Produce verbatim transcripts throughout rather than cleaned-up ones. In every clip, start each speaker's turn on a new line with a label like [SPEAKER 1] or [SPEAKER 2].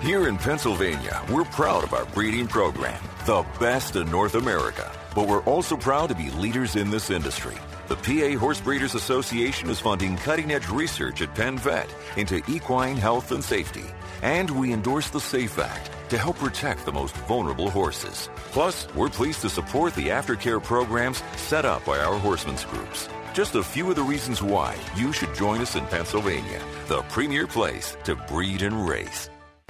[SPEAKER 1] Here in Pennsylvania, we're proud of our breeding program, the best in North America. But we're also proud to be leaders in this industry. The P A Horse Breeders Association is funding cutting-edge research at Penn Vet into equine health and safety. And we endorse the SAFE Act to help protect the most vulnerable horses. Plus, we're pleased to support the aftercare programs set up by our horsemen's groups. Just a few of the reasons why you should join us in Pennsylvania, the premier place to breed and race.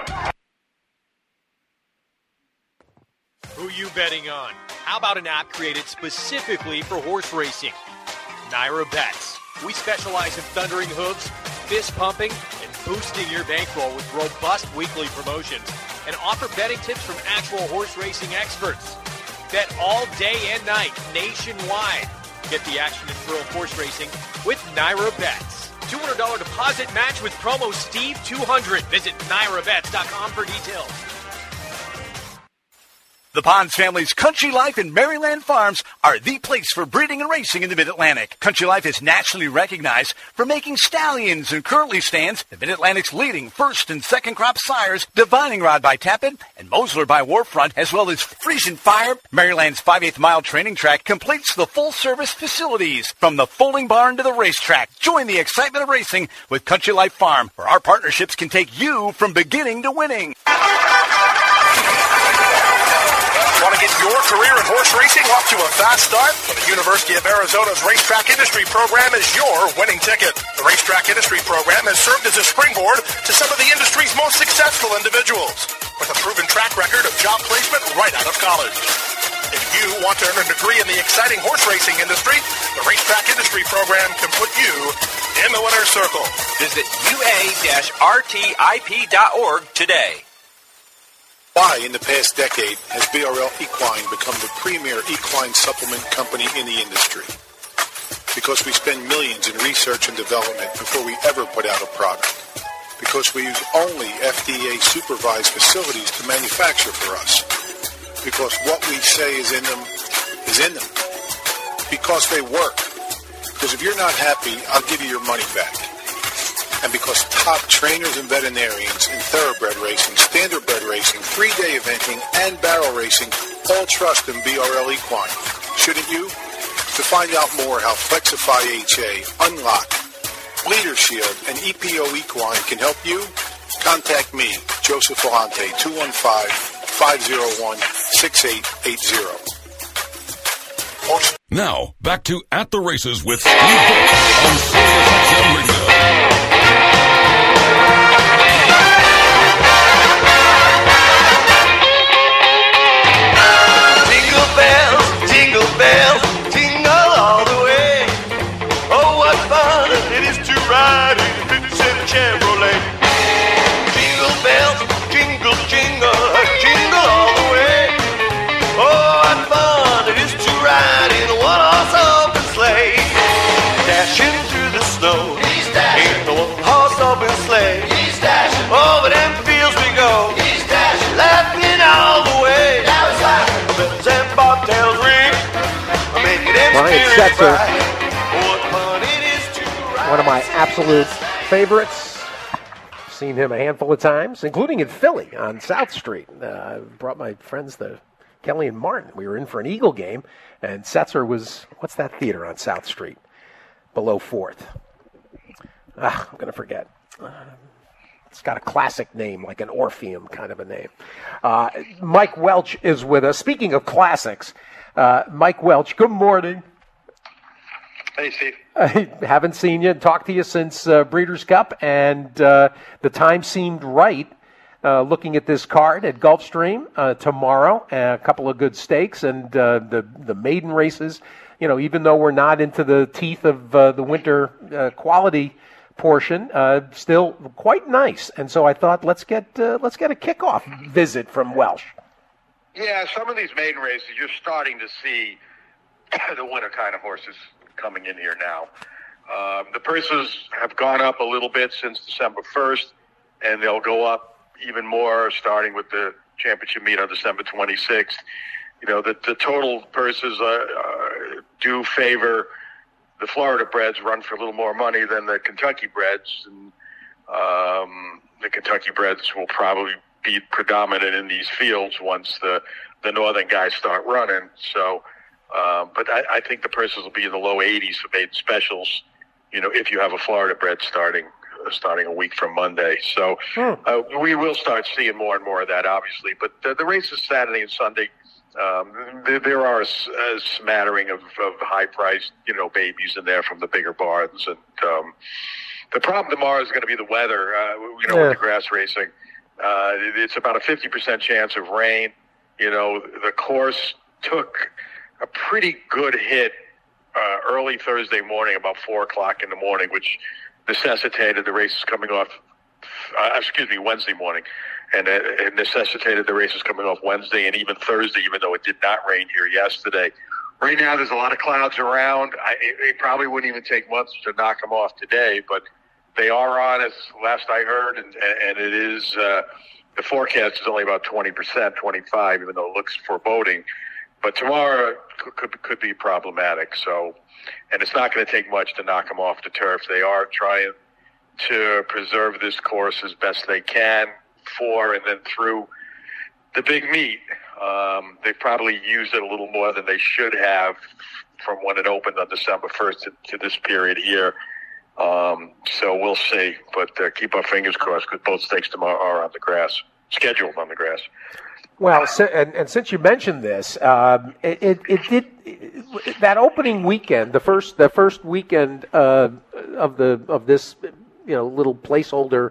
[SPEAKER 2] Who you betting on? How about an app created specifically for horse racing? Naira Bets. We specialize in thundering hooves, fist pumping, and boosting your bankroll with robust weekly promotions and offer betting tips from actual horse racing experts. Bet all day and night nationwide. Get the action and thrill of horse racing with Naira Bets. two hundred dollars deposit match with promo Steve two hundred. Visit naira bets dot com for details.
[SPEAKER 3] The Ponds family's Country Life and Maryland Farms are the place for breeding and racing in the Mid-Atlantic. Country Life is nationally recognized for making stallions and curly stands, the Mid-Atlantic's leading first and second crop sires, Divining Rod by Tappan and Mosler by Warfront, as well as Frisian Fire. Maryland's five-eighths mile training track completes the full-service facilities, from the folding barn to the racetrack. Join the excitement of racing with Country Life Farm, where our partnerships can take you from beginning to winning.
[SPEAKER 4] Want to get your career in horse racing off to a fast start? Well, the University of Arizona's Racetrack Industry Program is your winning ticket. The Racetrack Industry Program has served as a springboard to some of the industry's most successful individuals, with a proven track record of job placement right out of college. If you want to earn a degree in the exciting horse racing industry, the Racetrack Industry Program can put you in the winner's circle.
[SPEAKER 5] Visit U A R T I P dot org today.
[SPEAKER 6] Why, in the past decade, has B R L Equine become the premier equine supplement company in the industry? Because we spend millions in research and development before we ever put out a product. Because we use only F D A-supervised facilities to manufacture for us. Because what we say is in them is in them. Because they work. Because if you're not happy, I'll give you your money back. And because top trainers and veterinarians in thoroughbred racing, standardbred racing, three-day eventing, and barrel racing all trust in B R L Equine. Shouldn't you? To find out more how Flexify H A, Unlock, Bleeder Shield, and E P O Equine can help you, contact me, Joseph Volante, two one five, five oh one, six eight eight zero.
[SPEAKER 7] Now, back to At the Races with Steve Buck on Sirius X M Radio.
[SPEAKER 8] Jingle bells, jingle bells, jingle all the way. Oh, what fun it is to ride in a fifty cent Chevrolet. Jingle bells, jingle, jingle, jingle all the way. Oh, what fun it is to ride in a one-horse open sleigh. Dashing through the snow, he's dashing. In a one-horse open sleigh, he's dashing. Over them fields we go, he's dashing. Laughing all the way. Now it's like bells and bobtails ring, making them
[SPEAKER 9] Brian
[SPEAKER 8] spirits
[SPEAKER 9] Setzer,
[SPEAKER 8] bright. What fun it is to ride.
[SPEAKER 9] One of my absolute favorites. Seen him a handful of times, including in Philly on South Street. Uh, brought my friends the Kelly and Martin. We were in for an Eagle game, and Setzer was, what's that theater on South Street? Below fourth. Ah, I'm going to forget. Uh, it's got a classic name, like an Orpheum kind of a name. Uh, Mike Welch is with us. Speaking of classics, uh, Mike Welch, good morning.
[SPEAKER 10] Hey, Steve.
[SPEAKER 9] I haven't seen you and talked to you since uh, Breeders' Cup, and uh, the time seemed right. Uh, looking at this card at Gulfstream uh, tomorrow, a couple of good stakes, and uh, the the maiden races. You know, even though we're not into the teeth of uh, the winter uh, quality portion, uh, still quite nice. And so I thought, let's get uh, let's get a kickoff visit from Welsh.
[SPEAKER 10] Yeah, some of these maiden races, you're starting to see the winter kind of horses coming in here now. Uh, the purses have gone up a little bit since December first, and they'll go up even more starting with the championship meet on December twenty-sixth. You know, the, the total purses uh, uh, do favor the Florida breds, run for a little more money than the Kentucky breds. And um, the Kentucky breds will probably be predominant in these fields once the, the northern guys start running. So, um, but I, I think the purses will be in the low eighties for maiden specials, you know, if you have a Florida bred starting uh, starting a week from Monday. So
[SPEAKER 9] hmm.
[SPEAKER 10] uh, we will start seeing more and more of that, obviously. But the, the races Saturday and Sunday, um, there, there are a, a smattering of, of high-priced, you know, babies in there from the bigger barns. And um, the problem tomorrow is going to be the weather, uh, you know,
[SPEAKER 9] yeah.
[SPEAKER 10] with the grass racing. Uh, it's about a fifty percent chance of rain. You know, the course took a pretty good hit uh, early Thursday morning, about four o'clock in the morning, which necessitated the races coming off, uh, excuse me, Wednesday morning. And it, it necessitated the races coming off Wednesday and even Thursday, even though it did not rain here yesterday. Right now, there's a lot of clouds around. I, it, it probably wouldn't even take much to knock them off today, but they are on, as last I heard, and, and it is, uh, the forecast is only about twenty percent, twenty-five, even though it looks foreboding. But tomorrow could, could, could be problematic. So, and it's not going to take much to knock them off the turf. They are trying to preserve this course as best they can for and then through the big meet. Um, they probably used it a little more than they should have from when it opened on December first to, to this period here. Um, so we'll see, but uh, keep our fingers crossed because both stakes tomorrow are on the grass, scheduled on the grass.
[SPEAKER 9] Well, so, and, and since you mentioned this, um, it, it, it did it, that opening weekend, the first the first weekend uh, of the of this, you know, little placeholder.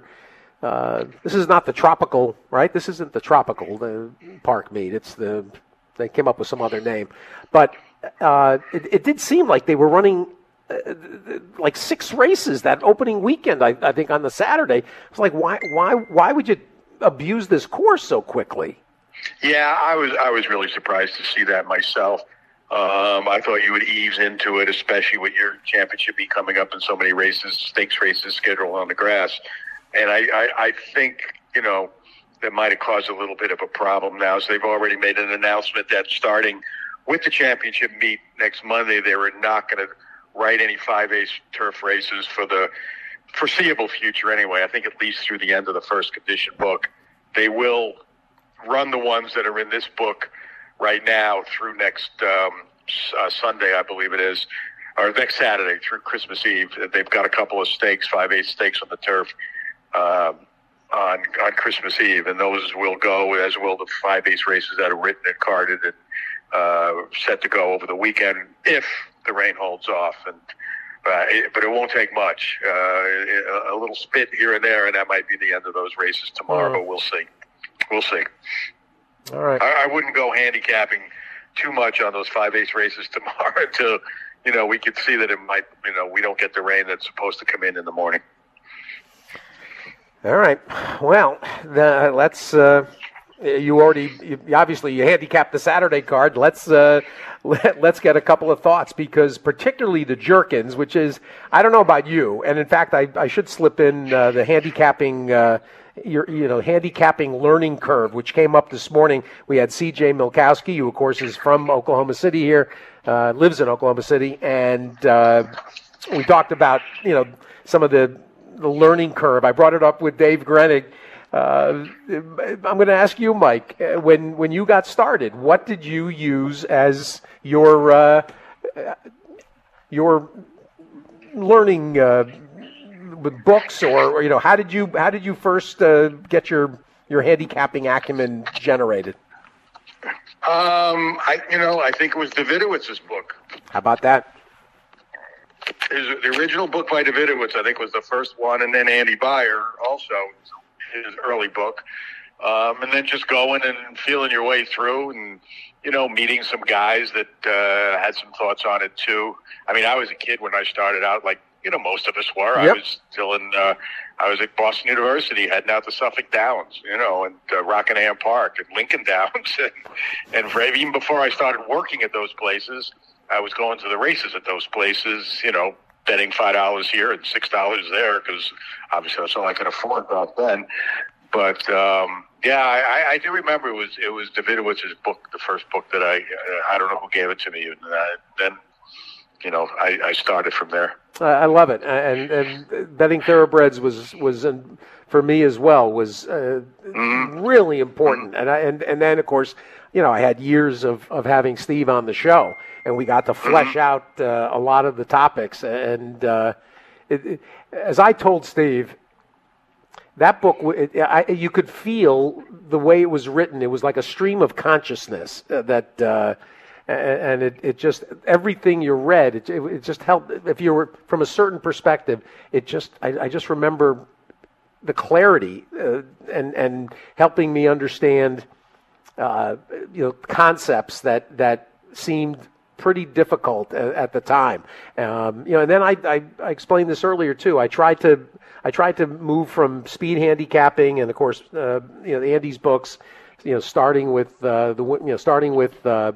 [SPEAKER 9] Uh, this is not the tropical, right? This isn't the tropical the park meet. It's the they came up with some other name, but uh, it, it did seem like they were running uh, like six races that opening weekend. I, I think on the Saturday, it's like why why why would you abuse this course so quickly?
[SPEAKER 10] Yeah, I was I was really surprised to see that myself. Um, I thought you would ease into it, especially with your championship be coming up in so many races, stakes races scheduled on the grass. And I, I, I think, you know, that might have caused a little bit of a problem now. So they've already made an announcement that starting with the championship meet next Monday, they were not going to write any five-ace turf races for the foreseeable future anyway. I think at least through the end of the first condition book. They will run the ones that are in this book right now through next um, uh, Sunday, I believe it is, or next Saturday through Christmas Eve. They've got a couple of stakes, five-ace stakes on the turf. Um, on on Christmas Eve, and those will go, as will the five ace races that are written and carded and uh, set to go over the weekend if the rain holds off. And uh, it, but it won't take much. Uh, a little spit here and there, and that might be the end of those races tomorrow.
[SPEAKER 9] Oh.
[SPEAKER 10] But we'll see. We'll see.
[SPEAKER 9] All right.
[SPEAKER 10] I, I wouldn't go handicapping too much on those five ace races tomorrow until you know we could see that it might. You know, we don't get the rain that's supposed to come in in the morning.
[SPEAKER 9] All right. Well, the, let's. Uh, you already you, obviously you handicapped the Saturday card. Let's uh, let, let's get a couple of thoughts because particularly the Jerkins, which is I don't know about you, and in fact I, I should slip in uh, the handicapping. Uh, your you know handicapping learning curve, which came up this morning. We had C J Milkowski, who of course is from Oklahoma City here, uh, lives in Oklahoma City, and uh, we talked about you know some of the. the learning curve. I brought it up with Dave Grenig. Uh, I'm going to ask you, Mike, when when you got started, what did you use as your uh, your learning uh, with books, or, or you know, how did you how did you first uh, get your your handicapping acumen generated?
[SPEAKER 10] Um, I you know I think it was Davidowitz's book.
[SPEAKER 9] How about that?
[SPEAKER 10] His, the original book by Davidowitz, I think, was the first one, and then Andy Beyer also, his early book. Um, and then just going and feeling your way through and, you know, meeting some guys that uh, had some thoughts on it, too. I mean, I was a kid when I started out, like, you know, most of us were.
[SPEAKER 9] Yep.
[SPEAKER 10] I was still in, uh, I was at Boston University, heading out to Suffolk Downs, you know, and uh, Rockingham Park and Lincoln Downs. and, and for, even before I started working at those places, I was going to the races at those places, you know, betting five dollars here and six dollars there because obviously that's all I could afford back then. But, um, yeah, I, I do remember it was it was Davidowitz's book, the first book that I, uh, I don't know who gave it to me. And uh, then, you know, I, I started from there.
[SPEAKER 9] Uh, I love it, and, and betting thoroughbreds was was in, for me as well was uh, mm-hmm. really important, mm-hmm. and I, and and then of course, you know, I had years of, of having Steve on the show, and we got to flesh mm-hmm. out uh, a lot of the topics, and uh, it, it, as I told Steve, that book, it, I, you could feel the way it was written. It was like a stream of consciousness uh, that. Uh, And it, it just, everything you read, it, it just helped. If you were from a certain perspective, it just, I, I just remember the clarity uh, and, and helping me understand, uh, you know, concepts that, that seemed pretty difficult at, at the time. Um, you know, and then I, I, I explained this earlier too. I tried to, I tried to move from speed handicapping and of course, uh, you know, Andy's books, you know, starting with uh, the, you know, starting with, uh,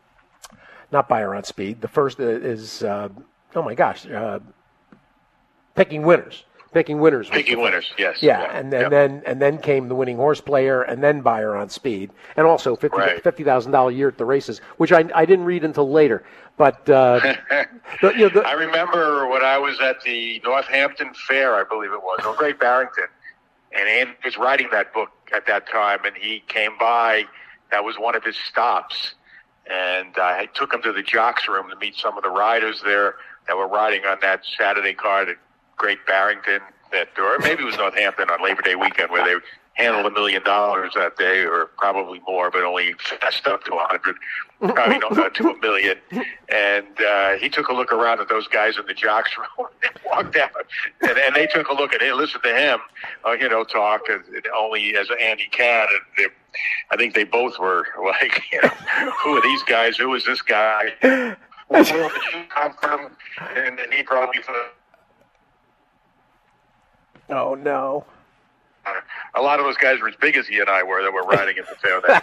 [SPEAKER 9] not Buyer on Speed. The first is, uh, oh my gosh, uh, Picking Winners. Picking Winners.
[SPEAKER 10] Picking Winners, yes.
[SPEAKER 9] Yeah,
[SPEAKER 10] yeah.
[SPEAKER 9] and, and
[SPEAKER 10] yep.
[SPEAKER 9] then and then came The Winning Horse Player, and then Buyer on Speed, and also fifty
[SPEAKER 10] right.
[SPEAKER 9] fifty thousand dollar year at the races, which I I didn't read until later. But uh,
[SPEAKER 10] the, you know, the, I remember when I was at the Northampton Fair, I believe it was, or Great Barrington, and Andy was writing that book at that time, and he came by. That was one of his stops. And I took him to the jocks room to meet some of the riders there that were riding on that Saturday card at Great Barrington, that, or maybe it was Northampton on Labor Day weekend, where they handled a million dollars that day, or probably more, but only fessed up to a hundred, probably not to a million. And uh, he took a look around at those guys in the jocks room and walked out. And, and they took a look at him, listened to him, uh, you know, talk as, only as Andy can. And they, I think they both were like, you know, who are these guys? Who is this guy? Where did you come from? And, and he probably thought,
[SPEAKER 9] oh, no.
[SPEAKER 10] A lot of those guys were as big as he and I were that were riding at the fair that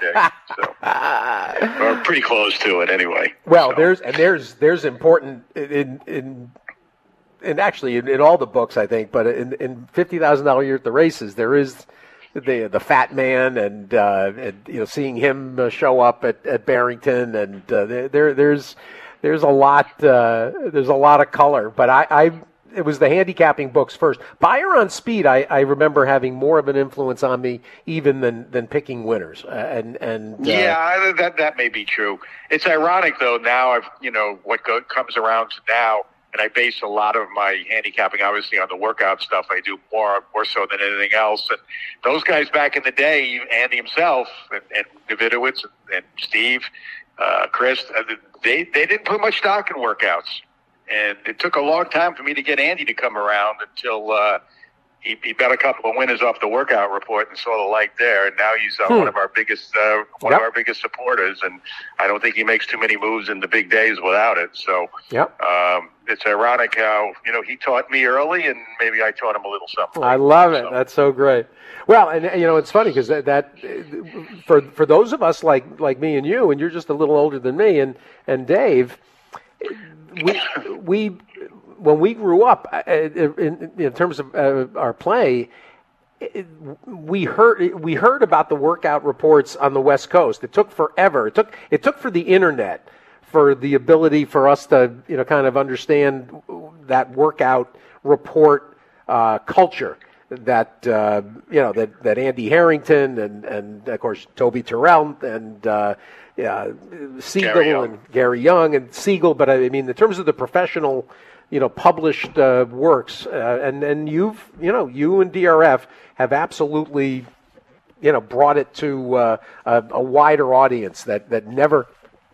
[SPEAKER 10] day, so or pretty close to it anyway.
[SPEAKER 9] Well,
[SPEAKER 10] so.
[SPEAKER 9] there's and there's there's important in in and actually in, in all the books I think, but in in fifty thousand dollar year at the races there is the the Fat Man and, uh, and you know seeing him uh, show up at, at Barrington and uh, there there's there's a lot uh, there's a lot of color, but I. I It was the handicapping books first. Buyer on Speed, I, I remember having more of an influence on me even than, than Picking Winners. Uh, and and uh,
[SPEAKER 10] yeah, that that may be true. It's ironic though. Now I've you know what go, comes around to now, and I base a lot of my handicapping obviously on the workout stuff. I do more more so than anything else. And those guys back in the day, Andy himself and, and Davidowitz and, and Steve, uh, Chris, they they didn't put much stock in workouts. And it took a long time for me to get Andy to come around until uh, he, he bet a couple of winners off the workout report and saw the light there. And now he's uh, hmm. one of our biggest uh, one yep. of our biggest supporters. And I don't think he makes too many moves in the big days without it. So
[SPEAKER 9] yep.
[SPEAKER 10] um, it's ironic how you know he taught me early, and maybe I taught him a little something.
[SPEAKER 9] I love it. So. That's so great. Well, and you know it's funny because that, that for for those of us like like me and you, and you're just a little older than me, and and Dave. We, we, when we grew up, in, in, in terms of uh, our play, it, we heard we heard about the workout reports on the West Coast. It took forever. It took it took for the internet, for the ability for us to you know kind of understand that workout report uh, culture that uh, you know that, that Andy Harrington and and of course Toby Terrell and. Uh, Yeah, Siegel Gary and Gary Young and Siegel, but I mean, in terms of the professional, you know, published uh, works, uh, and and you've, you know, you and D R F have absolutely, you know, brought it to uh, a, a wider audience that that never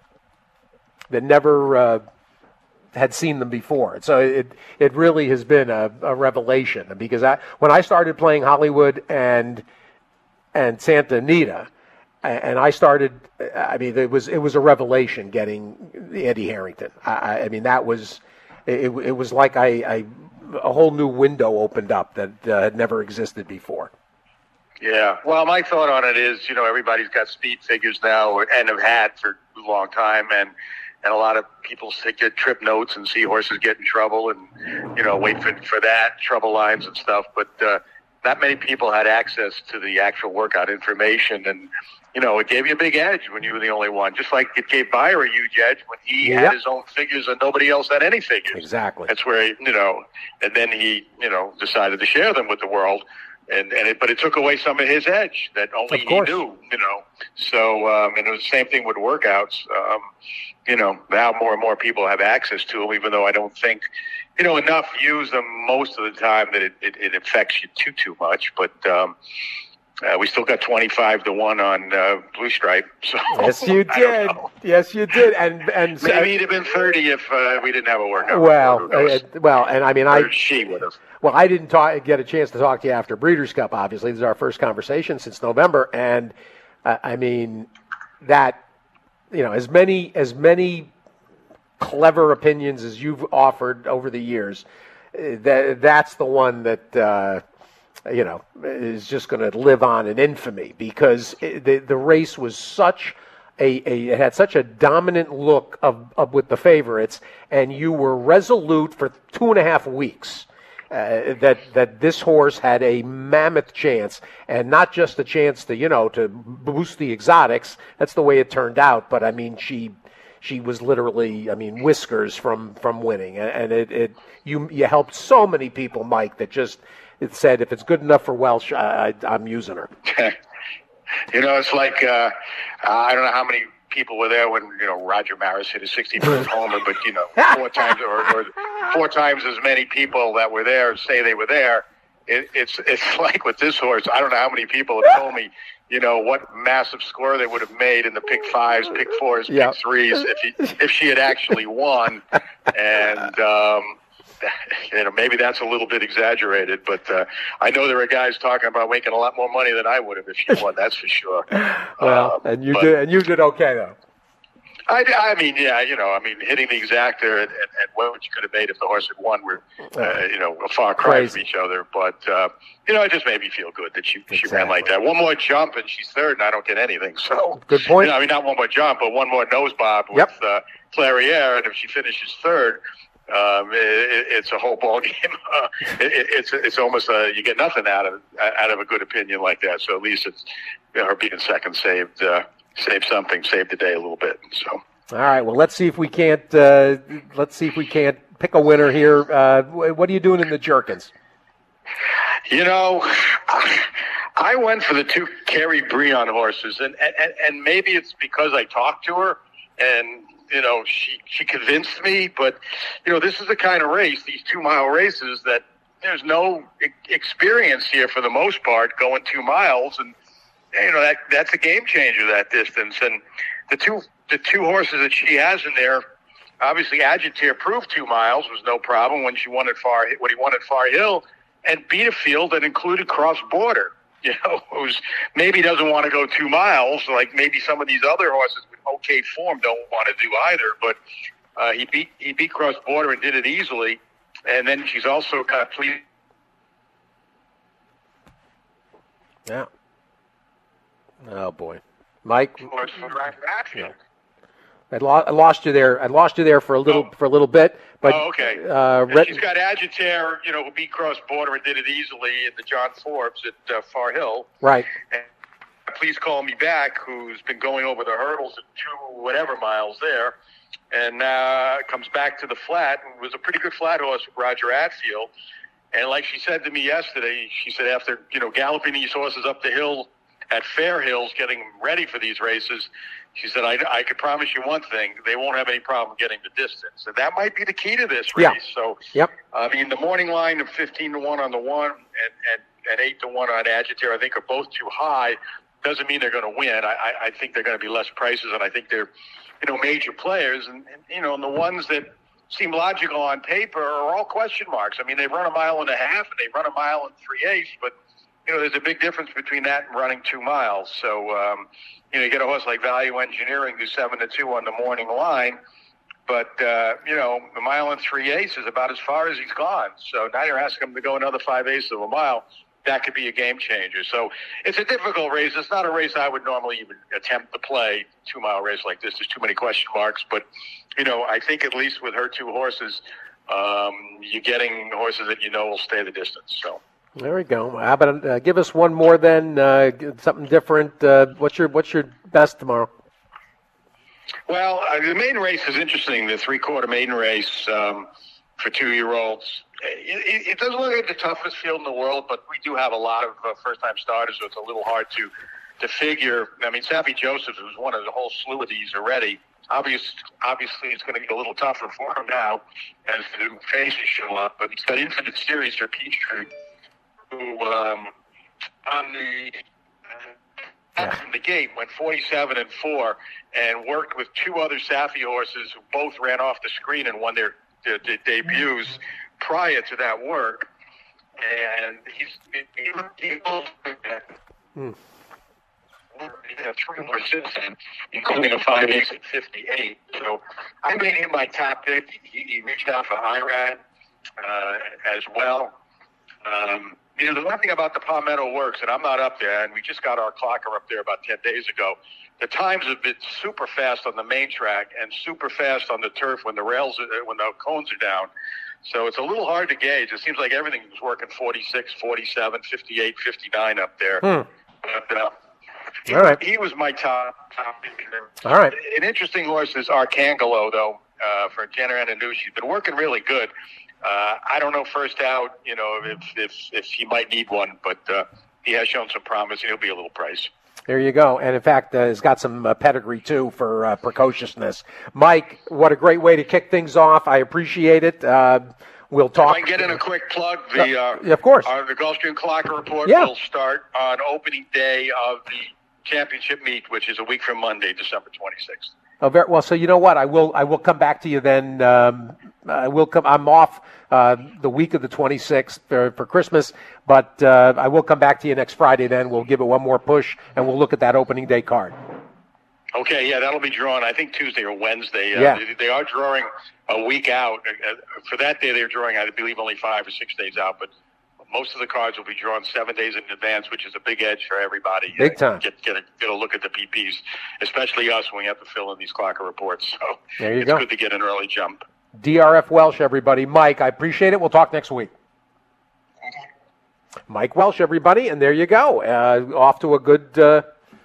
[SPEAKER 9] that never uh, had seen them before. And so it it really has been a, a revelation because I when I started playing Hollywood and and Santa Anita. And I started. I mean, it was it was a revelation getting Andy Harrington. I, I mean, that was it. It was like I, I a whole new window opened up that uh, had never existed before.
[SPEAKER 10] Yeah. Well, my thought on it is, you know, everybody's got speed figures now, and have had for a long time, and and a lot of people get trip notes and see horses get in trouble, and you know, wait for for that trouble lines and stuff. But uh, not many people had access to the actual workout information, and you know, it gave you a big edge when you were the only one. Just like it gave Beyer a huge edge when he
[SPEAKER 9] Yep.
[SPEAKER 10] had his own figures and nobody else had any figures.
[SPEAKER 9] Exactly.
[SPEAKER 10] That's where he, you know, and then he, you know, decided to share them with the world. And, and it, but it took away some of his edge that only
[SPEAKER 9] Of
[SPEAKER 10] he
[SPEAKER 9] course.
[SPEAKER 10] knew, you know. So, um, and it was the same thing with workouts. Um, you know, now more and more people have access to them, even though I don't think, you know, enough use them most of the time that it, it, it affects you too, too much. But um, uh, we still got twenty-five to one on uh, Blue Stripe. So
[SPEAKER 9] Yes, you
[SPEAKER 10] I don't
[SPEAKER 9] did.
[SPEAKER 10] know.
[SPEAKER 9] Yes, you did. And and
[SPEAKER 10] Maybe it'd have been thirty if uh, we didn't have a workout.
[SPEAKER 9] well,
[SPEAKER 10] Who knows?
[SPEAKER 9] uh, well, and I mean, I
[SPEAKER 10] Or she would have.
[SPEAKER 9] Well, I didn't talk, get a chance to talk to you after Breeders' Cup, obviously. This is our first conversation since November. And, uh, I mean, that, you know, as many as many clever opinions as you've offered over the years, uh, that that's the one that, uh, you know, is just going to live on in infamy because it, the, the race was such a, a it had such a dominant look of, of with the favorites, and you were resolute for two and a half weeks. Uh, that that this horse had a mammoth chance, and not just a chance to you know to boost the exotics. That's the way it turned out. But I mean, she she was literally, I mean, whiskers from, from winning, and it, it you you helped so many people, Mike, that just it said if it's good enough for Welsh, I, I, I'm using her.
[SPEAKER 10] You know, it's like uh, I don't know how many people were there when you know Roger Maris hit a sixty-first homer, but you know four times or, or four times as many people that were there say they were there. It, it's it's like with this horse. I don't know how many people have told me, you know, what massive score they would have made in the pick fives, pick fours,
[SPEAKER 9] Yep.
[SPEAKER 10] pick threes if he, if she had actually won. And um, you know, maybe that's a little bit exaggerated, but uh, I know there are guys talking about making a lot more money than I would have if she won. That's for sure.
[SPEAKER 9] Well,
[SPEAKER 10] Um,
[SPEAKER 9] and you
[SPEAKER 10] but-
[SPEAKER 9] did, and you did okay though.
[SPEAKER 10] I, I mean, yeah, you know, I mean, hitting the exactor and, and, and what you could have made if the horse had won were, uh, you know, a far cry
[SPEAKER 9] Crazy.
[SPEAKER 10] from each other. But, uh, you know, it just made me feel good that she, she ran
[SPEAKER 9] Exactly.
[SPEAKER 10] like that. One more jump and she's third and I don't get anything. So,
[SPEAKER 9] Good point.
[SPEAKER 10] You know, I mean, not one more jump, but one more nose bob with
[SPEAKER 9] Yep.
[SPEAKER 10] uh, Clairiere. And if she finishes third, um, it, it, it's a whole ball game. Uh, it, it's it's almost a, you get nothing out of out of a good opinion like that. So at least it's you know, her being second saved uh, saved something, saved the day a little bit. So.
[SPEAKER 9] All right. Well, let's see if we can't. Uh, let's see if we can't pick a winner here. Uh, wh- what are you doing in the Jerkins?
[SPEAKER 10] You know, I went for the two Carrie Breon horses, and, and, and maybe it's because I talked to her, and, you know, she, she convinced me, but, you know, this is the kind of race, these two-mile races, that there's no e- experience here for the most part going two miles, and, you know, that that's a game changer, that distance, and the two the two horses that she has in there, obviously Agitator proved two miles was no problem when she won at Far when he won at Far Hill, and beat a field that included Cross Border. You know, who's maybe doesn't want to go two miles, like maybe some of these other horses with okay form don't want to do either. But uh, he beat he beat Cross Border and did it easily, and then she's also got pleased.
[SPEAKER 9] Yeah. Oh boy, Mike.
[SPEAKER 10] horse from Rapid Hatfield.
[SPEAKER 9] I, lo- I lost you there. I lost you there for a little
[SPEAKER 10] Oh.
[SPEAKER 9] for a little bit. But
[SPEAKER 10] Oh, okay.
[SPEAKER 9] uh,
[SPEAKER 10] And
[SPEAKER 9] Ret-
[SPEAKER 10] she's got Agitator, you know, who beat Cross Border and did it easily in the John Forbes at uh, Far Hill.
[SPEAKER 9] right.
[SPEAKER 10] And Please Call Me Back, who's been going over the hurdles at two whatever miles there, and uh, comes back to the flat. It was a pretty good flat horse with Roger Atfield. And like she said to me yesterday, she said after, you know, galloping these horses up the hill at Fair Hills, getting them ready for these races, she said, I, I could promise you one thing, they won't have any problem getting the distance. And that might be the key to this race.
[SPEAKER 9] Yeah.
[SPEAKER 10] So,
[SPEAKER 9] Yep.
[SPEAKER 10] I mean, the morning line of fifteen to one on the one and, and, and eight to one on Agitator, I think are both too high. Doesn't mean they're going to win. I, I, I think they're going to be less prices, and I think they're, you know, major players. And, and, you know, and the ones that seem logical on paper are all question marks. I mean, they run a mile and a half, and they run a mile and three-eighths, but, you know, there's a big difference between that and running two miles. So, um, you know, you get a horse like Value Engineering who's seven to two on the morning line, but, uh, you know, the mile and three-eighths is about as far as he's gone. So now you're asking him to go another five-eighths of a mile. That could be a game changer. So it's a difficult race. It's not a race I would normally even attempt to play, two-mile race like this. There's too many question marks. But, you know, I think at least with her two horses, um, you're getting horses that you know will stay the distance. So.
[SPEAKER 9] There we go. How about uh, give us one more then, uh, something different. Uh, what's your what's your best tomorrow?
[SPEAKER 10] Well, uh, the maiden race is interesting. The three-quarter maiden race um, for two-year-olds. It, it, it doesn't look like the toughest field in the world, but we do have a lot of uh, first-time starters, so it's a little hard to to physique. I mean, Saffie Joseph, who's one of the whole slew of these already. Obvious, obviously, it's going to get a little tougher for him now as the new faces show up. But he's got Infinite Series for Peachtree, who um, on the uh, from the gate went forty-seven and four and worked with two other Saffie horses who both ran off the screen and won their, their, their debuts prior to that work. And he's he, he, he, hmm. You know, three more since then, including a five ace at fifty-eight. So I made him my top pick. He, he reached out for Irad uh, as well. Um, you know, the one thing about the Palmetto Works, and I'm not up there, and we just got our clocker up there about ten days ago. The times have been super fast on the main track and super fast on the turf when the rails, are, when the cones are down. So it's a little hard to gauge. It seems like everything was working forty-six, forty-seven, fifty-eight, fifty-nine up there.
[SPEAKER 9] Hmm.
[SPEAKER 10] But, uh, He,
[SPEAKER 9] All right.
[SPEAKER 10] he was my top. top
[SPEAKER 9] All right.
[SPEAKER 10] An interesting horse is Arcangelo, though, uh, for Jenner Ananushi. He's been working really good. Uh, I don't know first out, you know, if if if he might need one, but uh, he has shown some promise, and he'll be a little pricey.
[SPEAKER 9] There you go. And, in fact, uh, he's got some uh, pedigree, too, for uh, precociousness. Mike, what a great way to kick things off. I appreciate it. Uh, we'll talk.
[SPEAKER 10] If I can get in a quick plug, the uh,
[SPEAKER 9] uh, of course.
[SPEAKER 10] Uh, the Gulfstream Clocker Report
[SPEAKER 9] yeah.
[SPEAKER 10] will start on opening day of the championship meet, which is a week from Monday, December twenty-sixth.
[SPEAKER 9] Oh, very well. So you know what? I will. I will come back to you then. Um, I will come. I'm off uh, the week of the twenty-sixth for, for Christmas, but uh, I will come back to you next Friday. Then we'll give it one more push, and we'll look at that opening day card.
[SPEAKER 10] Okay. Yeah, that'll be drawn. I think Tuesday or Wednesday. Uh,
[SPEAKER 9] yeah.
[SPEAKER 10] They, they are drawing a week out. Uh, for that day, they're drawing, I believe, only five or six days out, but. Most of the cards will be drawn seven days in advance, which is a big edge for everybody.
[SPEAKER 9] Big time.
[SPEAKER 10] Uh, get, get, a, get a look at the P Ps, especially us when we have to fill in these clocker reports. So
[SPEAKER 9] there you
[SPEAKER 10] it's
[SPEAKER 9] go.
[SPEAKER 10] good to get an early jump.
[SPEAKER 9] D R F Welsh, everybody. Mike, I appreciate it. We'll talk next week. Okay. Mike Welsh, everybody, and there you go. Uh, off to a good, uh,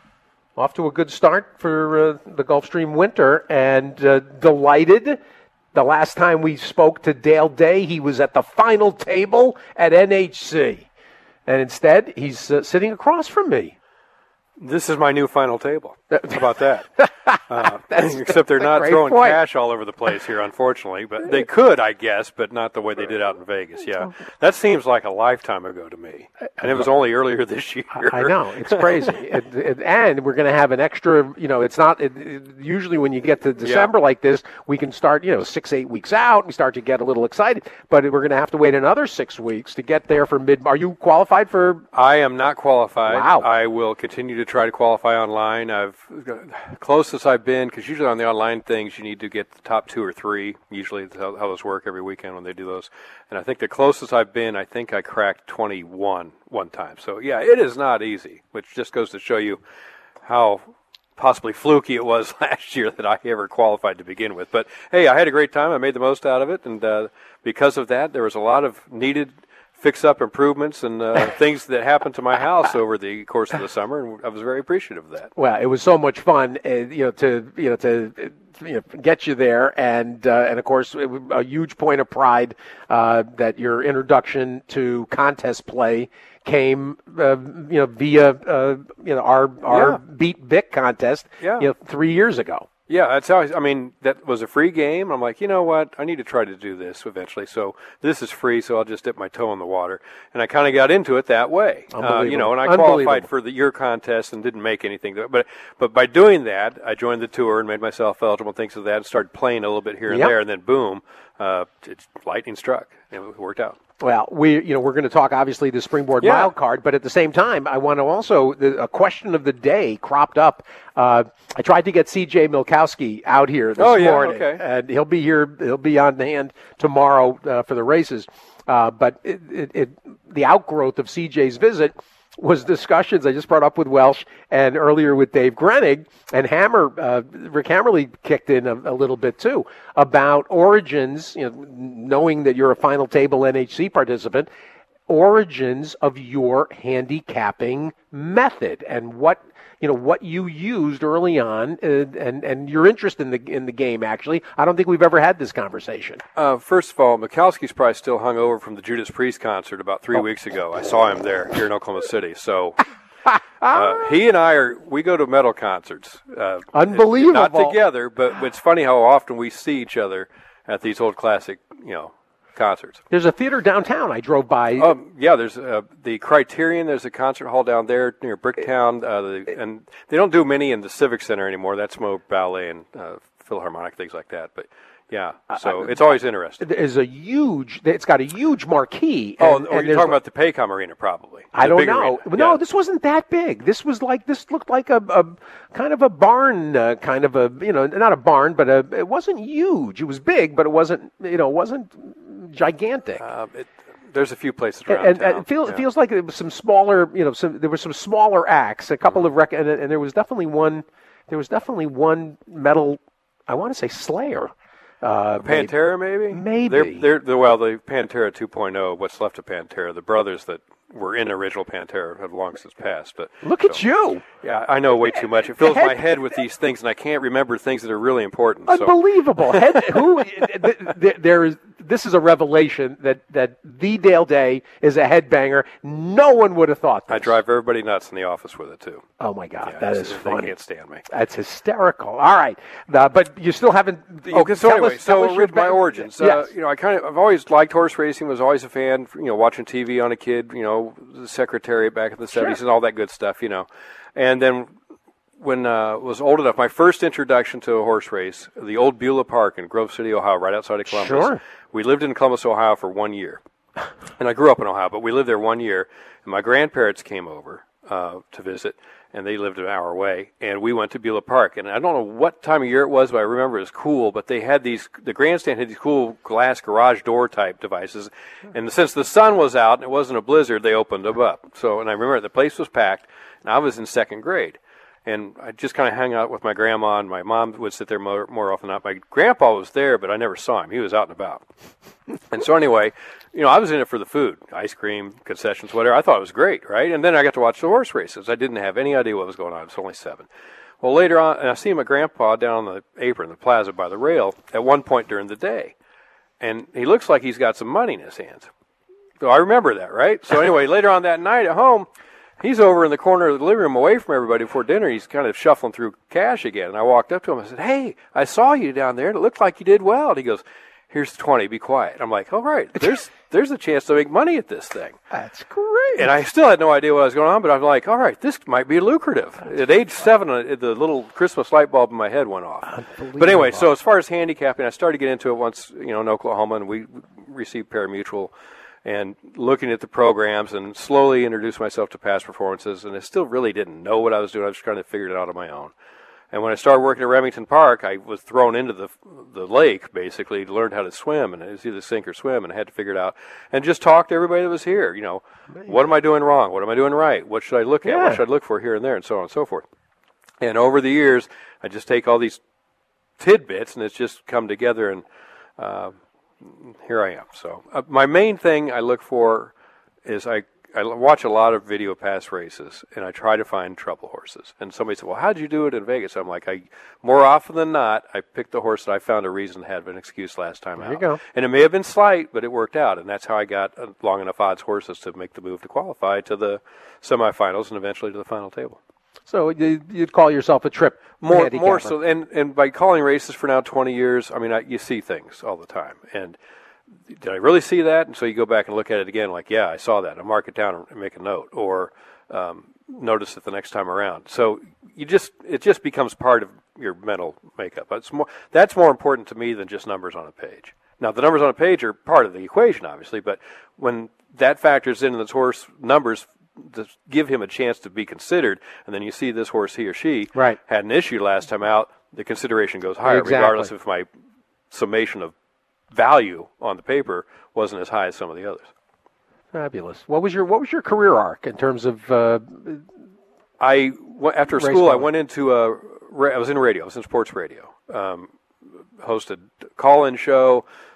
[SPEAKER 9] off to a good start for uh, the Gulfstream winter, and uh, delighted. The last time we spoke to Dale Day, he was at the final table at N H C. And instead, he's uh, sitting across from me.
[SPEAKER 11] This is my new final table. How about that? Uh, except they're
[SPEAKER 9] that's
[SPEAKER 11] not throwing
[SPEAKER 9] point.
[SPEAKER 11] cash all over the place here, unfortunately. But they could, I guess, but not the way they did out in Vegas. Yeah, that seems like a lifetime ago to me. And it was only earlier this year.
[SPEAKER 9] I know. It's crazy. it, it, and we're going to have an extra, you know, it's not, it, it, usually when you get to December yeah. like this, we can start, you know, six, eight weeks out. We start to get a little excited. But we're going to have to wait another six weeks to get there for mid. Are you qualified for?
[SPEAKER 11] I am not qualified.
[SPEAKER 9] Wow.
[SPEAKER 11] I will continue to try to qualify online. I've closest I've been, because usually on the online things you need to get the top two or three. Usually that's how, how those work every weekend when they do those. And I think the closest I've been, I think I cracked twenty-one one time. So yeah, it is not easy, which just goes to show you how possibly fluky it was last year that I ever qualified to begin with. But hey, I had a great time. I made the most out of it, and uh, because of that, there was a lot of needed fix-up improvements and uh, things that happened to my house over the course of the summer, and I was very appreciative of that.
[SPEAKER 9] Well, it was so much fun, uh, you know, to you know to uh, you know, get you there, and uh, and of course, it was a huge point of pride uh, that your introduction to contest play came, uh, you know, via uh, you know our our
[SPEAKER 11] yeah.
[SPEAKER 9] Beat Vic contest,
[SPEAKER 11] yeah.
[SPEAKER 9] you know, three years ago.
[SPEAKER 11] Yeah, that's how I, I mean, that was a free game. I'm like, you know what? I need to try to do this eventually. So this is free, so I'll just dip my toe in the water. And I kind of got into it that way. Uh, you know, and I qualified for the year contest and didn't make anything. But but by doing that, I joined the tour and made myself eligible and things of that and started playing a little bit here and
[SPEAKER 9] yep.
[SPEAKER 11] there. And then, boom, uh, it, lightning struck. It worked out.
[SPEAKER 9] Well, we you know we're going to talk obviously the Springboard
[SPEAKER 11] yeah.
[SPEAKER 9] Mile card, but at the same time, I want to also the, a question of the day cropped up. Uh, I tried to get C J Milkowski out here this
[SPEAKER 11] oh, yeah,
[SPEAKER 9] morning,
[SPEAKER 11] okay.
[SPEAKER 9] and he'll be here. He'll be on hand tomorrow uh, for the races. Uh, but it, it, it, the outgrowth of C J's visit was discussions I just brought up with Welsh and earlier with Dave Grenig, and Hammer, uh, Rick Hammerly kicked in a, a little bit too, about origins, you know, knowing that you're a final table N H C participant, origins of your handicapping method and what you know what you used early on, uh, and and your interest in the in the game. Actually, I don't think we've ever had this conversation.
[SPEAKER 11] Uh, first of all, Mikowski's probably still hung over from the Judas Priest concert about three oh. weeks ago. I saw him there here in Oklahoma City. So uh, he and I are we go to metal concerts. Uh,
[SPEAKER 9] Unbelievable.
[SPEAKER 11] Not together, but it's funny how often we see each other at these old classic, you know, concerts.
[SPEAKER 9] There's a theater downtown I drove by.
[SPEAKER 11] Um, yeah, there's uh, the Criterion. There's a concert hall down there near Bricktown, uh, the, and they don't do many in the Civic Center anymore. That's more ballet and uh, Philharmonic, things like that. But yeah, so uh, it's always interesting.
[SPEAKER 9] There's a huge. It's got a huge marquee.
[SPEAKER 11] Oh,
[SPEAKER 9] and,
[SPEAKER 11] or
[SPEAKER 9] and
[SPEAKER 11] you're talking about the Paycom Arena, probably.
[SPEAKER 9] I don't know.
[SPEAKER 11] Arena.
[SPEAKER 9] No,
[SPEAKER 11] yeah.
[SPEAKER 9] This wasn't that big. This was like this looked like a, a kind of a barn, uh, kind of a you know, not a barn, but a, it wasn't huge. It was big, but it wasn't you know, it wasn't gigantic.
[SPEAKER 11] Uh, it, there's a few places around
[SPEAKER 9] and,
[SPEAKER 11] town.
[SPEAKER 9] and it feels
[SPEAKER 11] yeah.
[SPEAKER 9] it feels like there was some smaller, you know, some there were some smaller acts, a couple mm-hmm. of rec- and, and there was definitely one. There was definitely one metal. I want to say Slayer. Uh,
[SPEAKER 11] Pantera, maybe?
[SPEAKER 9] Maybe.
[SPEAKER 11] They're, they're, they're, well, the Pantera two point oh, what's left of Pantera, the brothers that were in original Pantera have long since passed. But
[SPEAKER 9] Look
[SPEAKER 11] so,
[SPEAKER 9] at you.
[SPEAKER 11] Yeah, I know way too much. It fills head, my head with these things, and I can't remember things that are really important.
[SPEAKER 9] Unbelievable.
[SPEAKER 11] So.
[SPEAKER 9] head, who, there is, this is a revelation that, that the Dale Day is a headbanger. No one would have thought this.
[SPEAKER 11] I drive everybody nuts in the office with it, too.
[SPEAKER 9] Oh, my God.
[SPEAKER 11] Yeah,
[SPEAKER 9] that is
[SPEAKER 11] they
[SPEAKER 9] funny.
[SPEAKER 11] They can't stand me.
[SPEAKER 9] That's hysterical. All right. Uh, but you still haven't... You
[SPEAKER 11] okay, so anyway,
[SPEAKER 9] us,
[SPEAKER 11] so with my origins.
[SPEAKER 9] Yes.
[SPEAKER 11] Uh, you know, I kind of, I've always liked horse racing, was always a fan, you know, watching T V on a kid, you know, the Secretariat back in the seventies
[SPEAKER 9] Sure.
[SPEAKER 11] and all that good stuff, you know. And then when I uh, was old enough, my first introduction to a horse race, the old Beulah Park in Grove City, Ohio, right outside of Columbus.
[SPEAKER 9] Sure.
[SPEAKER 11] We lived in Columbus, Ohio for one year. And I grew up in Ohio, but we lived there one year. And my grandparents came over uh, to visit, and they lived an hour away. And we went to Beulah Park. And I don't know what time of year it was, but I remember it was cool. But they had these, the grandstand had these cool glass garage door type devices. And since the sun was out and it wasn't a blizzard, they opened them up. So, and I remember the place was packed, and I was in second grade. And I just kind of hung out with my grandma, and my mom would sit there more, more often than not. My grandpa was there, but I never saw him. He was out and about. And so anyway, you know, I was in it for the food, ice cream, concessions, whatever. I thought it was great, right? And then I got to watch the horse races. I didn't have any idea what was going on. I was only seven. Well, later on, and I see my grandpa down on the apron, the plaza by the rail, at one point during the day. And he looks like he's got some money in his hands. So I remember that, right? So anyway, later on that night at home, he's over in the corner of the living room away from everybody before dinner. He's kind of shuffling through cash again. And I walked up to him. I said, "Hey, I saw you down there, and it looked like you did well." And he goes, "Here's twenty. Be quiet." I'm like, "All right, there's there's a chance to make money at this thing."
[SPEAKER 9] That's great.
[SPEAKER 11] And I still had no idea what was going on, but I'm like, "All right, this might be lucrative." That's at age seven, uh, the little Christmas light bulb in my head went off. But anyway, so as far as handicapping, I started to get into it once, you know, in Oklahoma, and we received pari-mutuel. And looking at the programs and slowly introduced myself to past performances, and I still really didn't know what I was doing. I was trying to figure it out on my own. And when I started working at Remington Park, I was thrown into the the lake, basically, to learn how to swim, and it was either sink or swim, and I had to figure it out. And just talk to everybody that was here, you know, what am I doing wrong? What am I doing right? What should I look at?
[SPEAKER 9] Yeah.
[SPEAKER 11] What should I look for here and there, and so on and so forth. And over the years, I just take all these tidbits, and it's just come together, and uh, here I am. So uh, my main thing I look for is I, I watch a lot of video pass races, and I try to find trouble horses. And somebody said, "Well, how'd you do it in Vegas?" I'm like, I more often than not, I picked the horse that I found a reason to have an excuse last time
[SPEAKER 9] there
[SPEAKER 11] out.
[SPEAKER 9] You go.
[SPEAKER 11] And it may have been slight, but it worked out, and that's how I got uh, long enough odds horses to make the move to qualify to the semifinals and eventually to the final table.
[SPEAKER 9] So you'd call yourself a trip
[SPEAKER 11] more,
[SPEAKER 9] handicapper.
[SPEAKER 11] more so, and and by calling races for now twenty years, I mean I, you see things all the time. And did I really see that? And so you go back and look at it again, like, yeah, I saw that. I mark it down and make a note, or um, notice it the next time around. So you just it just becomes part of your mental makeup. It's more that's more important to me than just numbers on a page. Now the numbers on a page are part of the equation, obviously, but when that factors in, and the horse numbers to give him a chance to be considered, and then you see this horse, he or she,
[SPEAKER 9] right.
[SPEAKER 11] had an issue last time out, the consideration goes higher,
[SPEAKER 9] exactly.
[SPEAKER 11] regardless if my summation of value on the paper wasn't as high as some of the others.
[SPEAKER 9] Fabulous. What was your What was your career arc in terms of? Uh,
[SPEAKER 11] I after school, I went into a. I was in radio. I was in sports radio. Um, hosted a call-in show.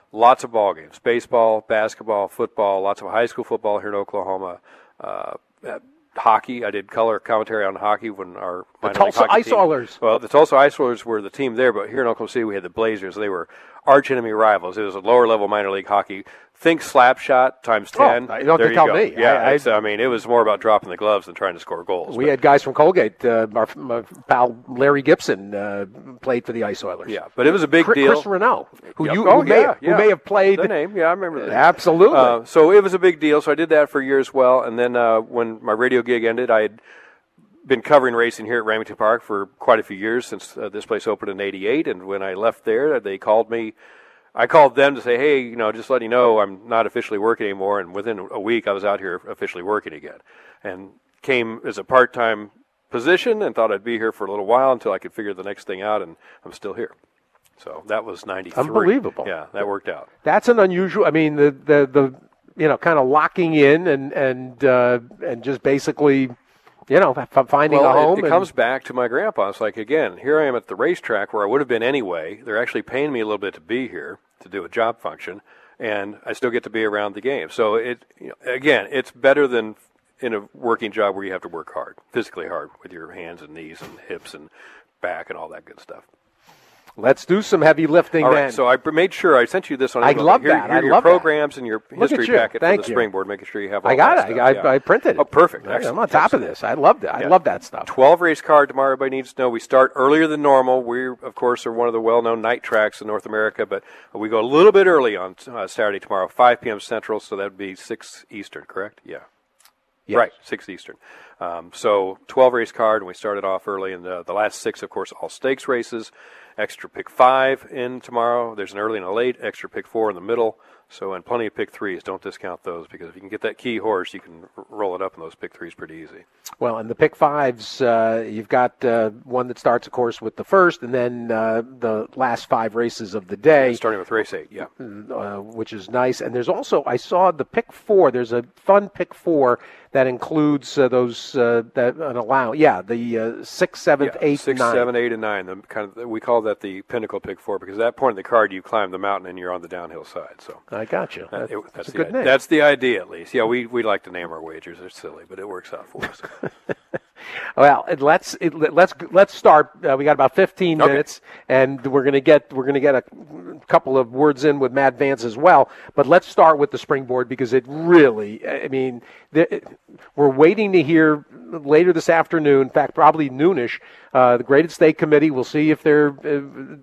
[SPEAKER 11] lots of ball games, baseball, basketball, football, lots of high school football here in Oklahoma. Uh, hockey, I did color commentary on hockey when our
[SPEAKER 9] the Tulsa Ice Oilers.
[SPEAKER 11] Well, the Tulsa Ice Oilers were the team there, but here in Oklahoma City we had the Blazers. They were arch enemy rivals. It was a lower level minor league hockey. Think slap shot times ten.
[SPEAKER 9] Oh, you don't have
[SPEAKER 11] there
[SPEAKER 9] to
[SPEAKER 11] you
[SPEAKER 9] tell
[SPEAKER 11] go.
[SPEAKER 9] me.
[SPEAKER 11] Yeah,
[SPEAKER 9] I, I,
[SPEAKER 11] I mean, it was more about dropping the gloves than trying to score goals.
[SPEAKER 9] We
[SPEAKER 11] but.
[SPEAKER 9] had guys from Colgate. Uh, our, my pal Larry Gibson uh, played for the Ice Oilers.
[SPEAKER 11] Yeah, but it was a big
[SPEAKER 9] Chris,
[SPEAKER 11] deal.
[SPEAKER 9] Chris Renaud, who
[SPEAKER 11] yep.
[SPEAKER 9] you
[SPEAKER 11] oh,
[SPEAKER 9] who, may,
[SPEAKER 11] yeah, yeah.
[SPEAKER 9] who may have played
[SPEAKER 11] the name. Yeah, I remember that.
[SPEAKER 9] Absolutely.
[SPEAKER 11] Uh, so it was a big deal. So I did that for a year as well. And then uh, when my radio gig ended, I had been covering racing here at Remington Park for quite a few years since uh, this place opened in eighty-eight. And when I left there, they called me. I called them to say, hey, you know, just letting you know I'm not officially working anymore. And within a week, I was out here officially working again. And came as a part-time position and thought I'd be here for a little while until I could figure the next thing out, and I'm still here. So that was ninety-three.
[SPEAKER 9] Unbelievable.
[SPEAKER 11] Yeah, that worked out.
[SPEAKER 9] That's an unusual, I mean, the, the, the you know, kind of locking in and, and, uh, and just basically, you know, finding
[SPEAKER 11] well,
[SPEAKER 9] a home.
[SPEAKER 11] It, it
[SPEAKER 9] and
[SPEAKER 11] comes back to my grandpa. It's like, again, here I am at the racetrack where I would have been anyway. They're actually paying me a little bit to be here, to do a job function, and I still get to be around the game. So, it, you know, again, it's better than in a working job where you have to work hard, physically hard, with your hands and knees and hips and back and all that good stuff.
[SPEAKER 9] Let's do some heavy lifting
[SPEAKER 11] all
[SPEAKER 9] then.
[SPEAKER 11] right, so I made sure I sent you this on.
[SPEAKER 9] I
[SPEAKER 11] email.
[SPEAKER 9] love
[SPEAKER 11] here,
[SPEAKER 9] that.
[SPEAKER 11] Here
[SPEAKER 9] I
[SPEAKER 11] your
[SPEAKER 9] love
[SPEAKER 11] programs
[SPEAKER 9] that.
[SPEAKER 11] and your
[SPEAKER 9] Look
[SPEAKER 11] history
[SPEAKER 9] at you.
[SPEAKER 11] packet
[SPEAKER 9] Thank
[SPEAKER 11] for the
[SPEAKER 9] you.
[SPEAKER 11] springboard, making sure you have all
[SPEAKER 9] I got
[SPEAKER 11] that
[SPEAKER 9] it.
[SPEAKER 11] stuff.
[SPEAKER 9] I,
[SPEAKER 11] yeah.
[SPEAKER 9] I printed it.
[SPEAKER 11] Oh, perfect.
[SPEAKER 9] I,
[SPEAKER 11] Excellent.
[SPEAKER 9] I'm on top
[SPEAKER 11] Excellent.
[SPEAKER 9] of this. I love that. I
[SPEAKER 11] Yeah.
[SPEAKER 9] love that stuff.
[SPEAKER 11] twelve race card tomorrow. Everybody needs to know we start earlier than normal. We, of course, are one of the well-known night tracks in North America, but we go a little bit early on uh, Saturday tomorrow, five p.m. Central, so that would be six Eastern, correct? Yeah.
[SPEAKER 9] Yes.
[SPEAKER 11] Right, six Eastern. Um, so twelve race card, and we started off early, and the, the last six, of course, all stakes races. Extra pick five in tomorrow. There's an early and a late. Extra pick four in the middle. So, and plenty of pick threes. Don't discount those, because if you can get that key horse, you can r- roll it up in those pick threes pretty easy.
[SPEAKER 9] Well, and the pick fives, uh, you've got uh, one that starts, of course, with the first, and then uh, the last five races of the day.
[SPEAKER 11] Starting with race eight, yeah.
[SPEAKER 9] Uh, which is nice. And there's also, I saw the pick four. There's a fun pick four that includes uh, those uh, that an allow. Yeah, the uh, sixth, seventh,
[SPEAKER 11] yeah,
[SPEAKER 9] eighth,
[SPEAKER 11] six,
[SPEAKER 9] nine.
[SPEAKER 11] seven, eight, and nine. The kind of we call that the pinnacle pick four, because at that point in the card you climb the mountain and you're on the downhill side. So
[SPEAKER 9] I got you.
[SPEAKER 11] That,
[SPEAKER 9] That,
[SPEAKER 11] it,
[SPEAKER 9] that's,
[SPEAKER 11] that's
[SPEAKER 9] a
[SPEAKER 11] the
[SPEAKER 9] good
[SPEAKER 11] idea.
[SPEAKER 9] name.
[SPEAKER 11] That's the idea, at least. Yeah, we we like to name our wagers. They're silly, but it works out for us.
[SPEAKER 9] Well, it, let's it, let's let's start. Uh, we got about fifteen
[SPEAKER 11] Okay.
[SPEAKER 9] minutes, and we're gonna get we're gonna get a couple of words in with Matt Vance as well. But let's start with the springboard, because it really, I mean, the, we're waiting to hear later this afternoon. In fact, probably noonish. Uh, the Graded Stake Committee. We'll see if they're. Uh,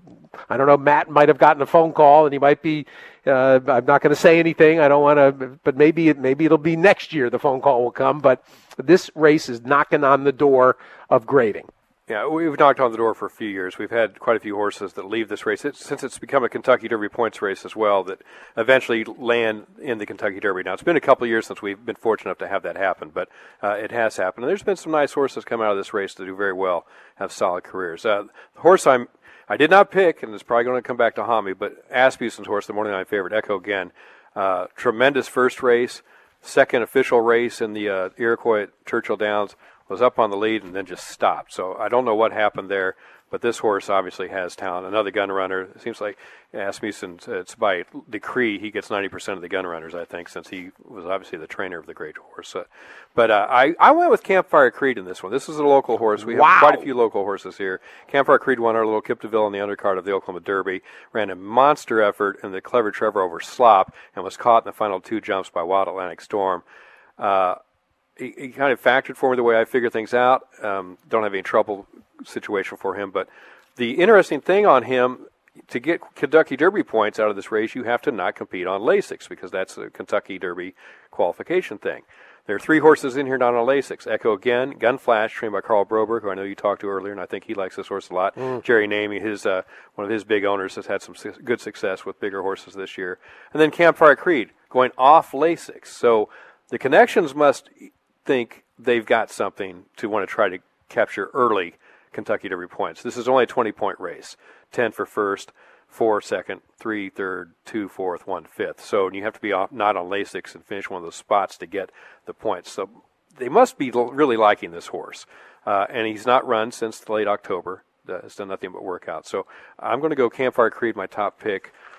[SPEAKER 9] I don't know. Matt might have gotten a phone call, and he might be. Uh, I'm not going to say anything. I don't want to, but maybe it, maybe it'll be next year. The phone call will come, but this race is knocking on the door of grading.
[SPEAKER 11] Yeah, we've knocked on the door for a few years. We've had quite a few horses that leave this race. It's, since it's become a Kentucky Derby points race as well, that eventually land in the Kentucky Derby. Now, it's been a couple of years since we've been fortunate enough to have that happen, but uh, it has happened. And there's been some nice horses come out of this race that do very well, have solid careers. Uh, the horse I'm, I did not pick, and it's probably going to come back to haunt me, but Asmussen's horse, the morning night favorite, Echo Again, uh, tremendous first race, second official race in the uh, Iroquois at Churchill Downs, was up on the lead and then just stopped. So I don't know what happened there, but this horse obviously has talent. Another gun runner. It seems like Asmussen, it's by decree, he gets ninety percent of the gun runners, I think, since he was obviously the trainer of the great horse. Uh, but uh, I, I went with Campfire Creed in this one. This is a local horse. We
[SPEAKER 9] Wow.
[SPEAKER 11] have quite a few local horses here. Campfire Creed won our little Kipteville in the undercard of the Oklahoma Derby, ran a monster effort in the Clever Trevor over Slop, and was caught in the final two jumps by Wild Atlantic Storm. Uh, He, he kind of factored for me the way I figure things out. Um, don't have any trouble situation for him. But the interesting thing on him, to get Kentucky Derby points out of this race, you have to not compete on Lasix, because that's a Kentucky Derby qualification thing. There are three horses in here not on Lasix. Echo Again, Gun Flash, trained by Carl Broberg, who I know you talked to earlier, and I think he likes this horse a lot. Mm. Jerry Namey, his uh, one of his big owners, has had some su- good success with bigger horses this year. And then Campfire Creed, going off Lasix. So the connections must think they've got something to want to try to capture early Kentucky Derby points. This is only a twenty-point race. ten for first, four second, three third, two fourth, one fifth. So you have to be off, not on Lasix and finish one of those spots to get the points. So they must be l- really liking this horse. Uh, and he's not run since late October. Uh, it's done nothing but work out. So I'm going to go Campfire Creed, my top pick.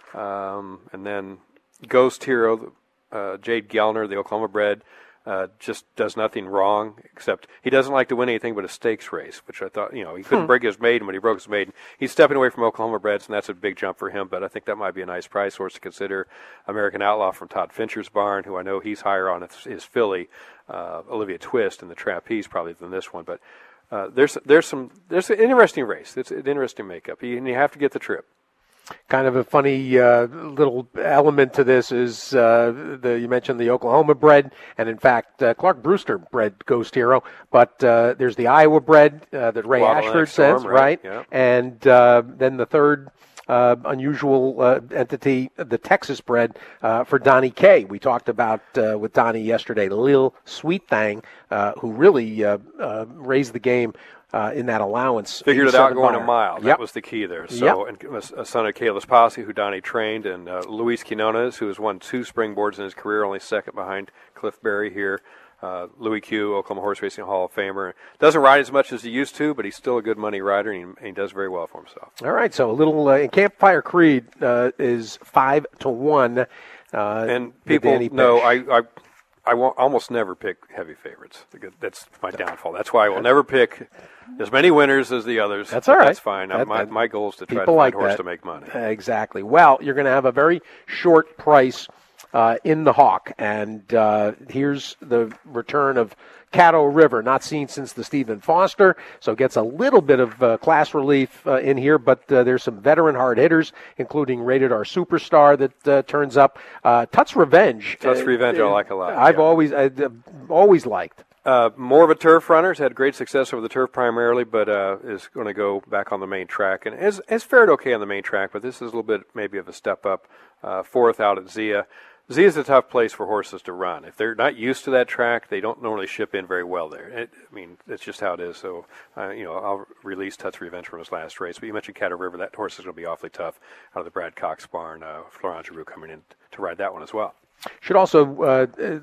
[SPEAKER 11] Um, and then Ghost Hero, uh, Jade Gellner, the Oklahoma bred, uh, just does nothing wrong, except he doesn't like to win anything but a stakes race, which I thought, you know, he couldn't
[SPEAKER 9] Hmm.
[SPEAKER 11] break his maiden, but he broke his maiden. He's stepping away from Oklahoma breds, and that's a big jump for him, but I think that might be a nice price horse to consider. American Outlaw from Todd Fincher's barn, who I know he's higher on his, his filly, uh, Olivia Twist, in the trapeze probably than this one, but uh, there's there's some there's an interesting race. It's an interesting makeup, you, and you have to get the trip.
[SPEAKER 9] Kind of a funny uh, little element to this is uh, the you mentioned the Oklahoma bred, and in fact uh, Clark Brewster bred Ghost Hero, but uh, there's the Iowa bred uh, that Ray
[SPEAKER 11] Waddle
[SPEAKER 9] Ashford
[SPEAKER 11] Storm,
[SPEAKER 9] says,
[SPEAKER 11] right?
[SPEAKER 9] right?
[SPEAKER 11] Yeah.
[SPEAKER 9] And uh, then the third uh, unusual uh, entity, the Texas bred uh, for Donnie K. We talked about uh, with Donnie yesterday, Lil Sweet Thang, uh, who really uh, uh, raised the game. Uh, in that allowance.
[SPEAKER 11] Figured it out going
[SPEAKER 9] buyer.
[SPEAKER 11] a mile.
[SPEAKER 9] Yep.
[SPEAKER 11] That was the key there. So,
[SPEAKER 9] Yep.
[SPEAKER 11] and a son of Kalis Posse, who Donnie trained, and uh, Luis Quinones, who has won two springboards in his career, only second behind Cliff Berry here. Uh, Louis Q, Oklahoma Horse Racing Hall of Famer. Doesn't ride as much as he used to, but he's still a good money rider, and he, and he does very well for himself.
[SPEAKER 9] All right, so a little, uh, and Campfire Creed uh, is five to one. Uh,
[SPEAKER 11] And
[SPEAKER 9] with
[SPEAKER 11] people
[SPEAKER 9] Danny
[SPEAKER 11] know
[SPEAKER 9] Pesh.
[SPEAKER 11] I, I I won't, almost never pick heavy favorites. That's my downfall. That's why I will never pick as many winners as the others.
[SPEAKER 9] That's all right.
[SPEAKER 11] That's fine.
[SPEAKER 9] That,
[SPEAKER 11] my,
[SPEAKER 9] that,
[SPEAKER 11] my goal is to try to
[SPEAKER 9] people
[SPEAKER 11] find
[SPEAKER 9] like
[SPEAKER 11] a horse
[SPEAKER 9] that.
[SPEAKER 11] to make money.
[SPEAKER 9] Uh, exactly. Well, you're going to have a very short price uh, in the Hawk, and uh, here's the return of Caddo River, not seen since the Stephen Foster, so gets a little bit of uh, class relief uh, in here, but uh, there's some veteran hard hitters, including Rated R Superstar that uh, turns up. Uh, Tut's Revenge.
[SPEAKER 11] Tut's
[SPEAKER 9] uh,
[SPEAKER 11] Revenge I like a lot.
[SPEAKER 9] I've
[SPEAKER 11] yeah.
[SPEAKER 9] always uh, always liked.
[SPEAKER 11] Uh, more of a turf runner. Has had great success over the turf primarily, but uh, is going to go back on the main track. And has, has fared okay on the main track, but this is a little bit maybe of a step up. Uh, fourth out at Zia. Zia is a tough place for horses to run. If they're not used to that track, they don't normally ship in very well there. It, I mean, it's just how it is. So, uh, you know, I'll release Tut's Revenge from his last race. But you mentioned Caddo River. That horse is going to be awfully tough out of the Brad Cox barn. Uh, Florent Giroux coming in to ride that one as well.
[SPEAKER 9] Should also, uh, uh,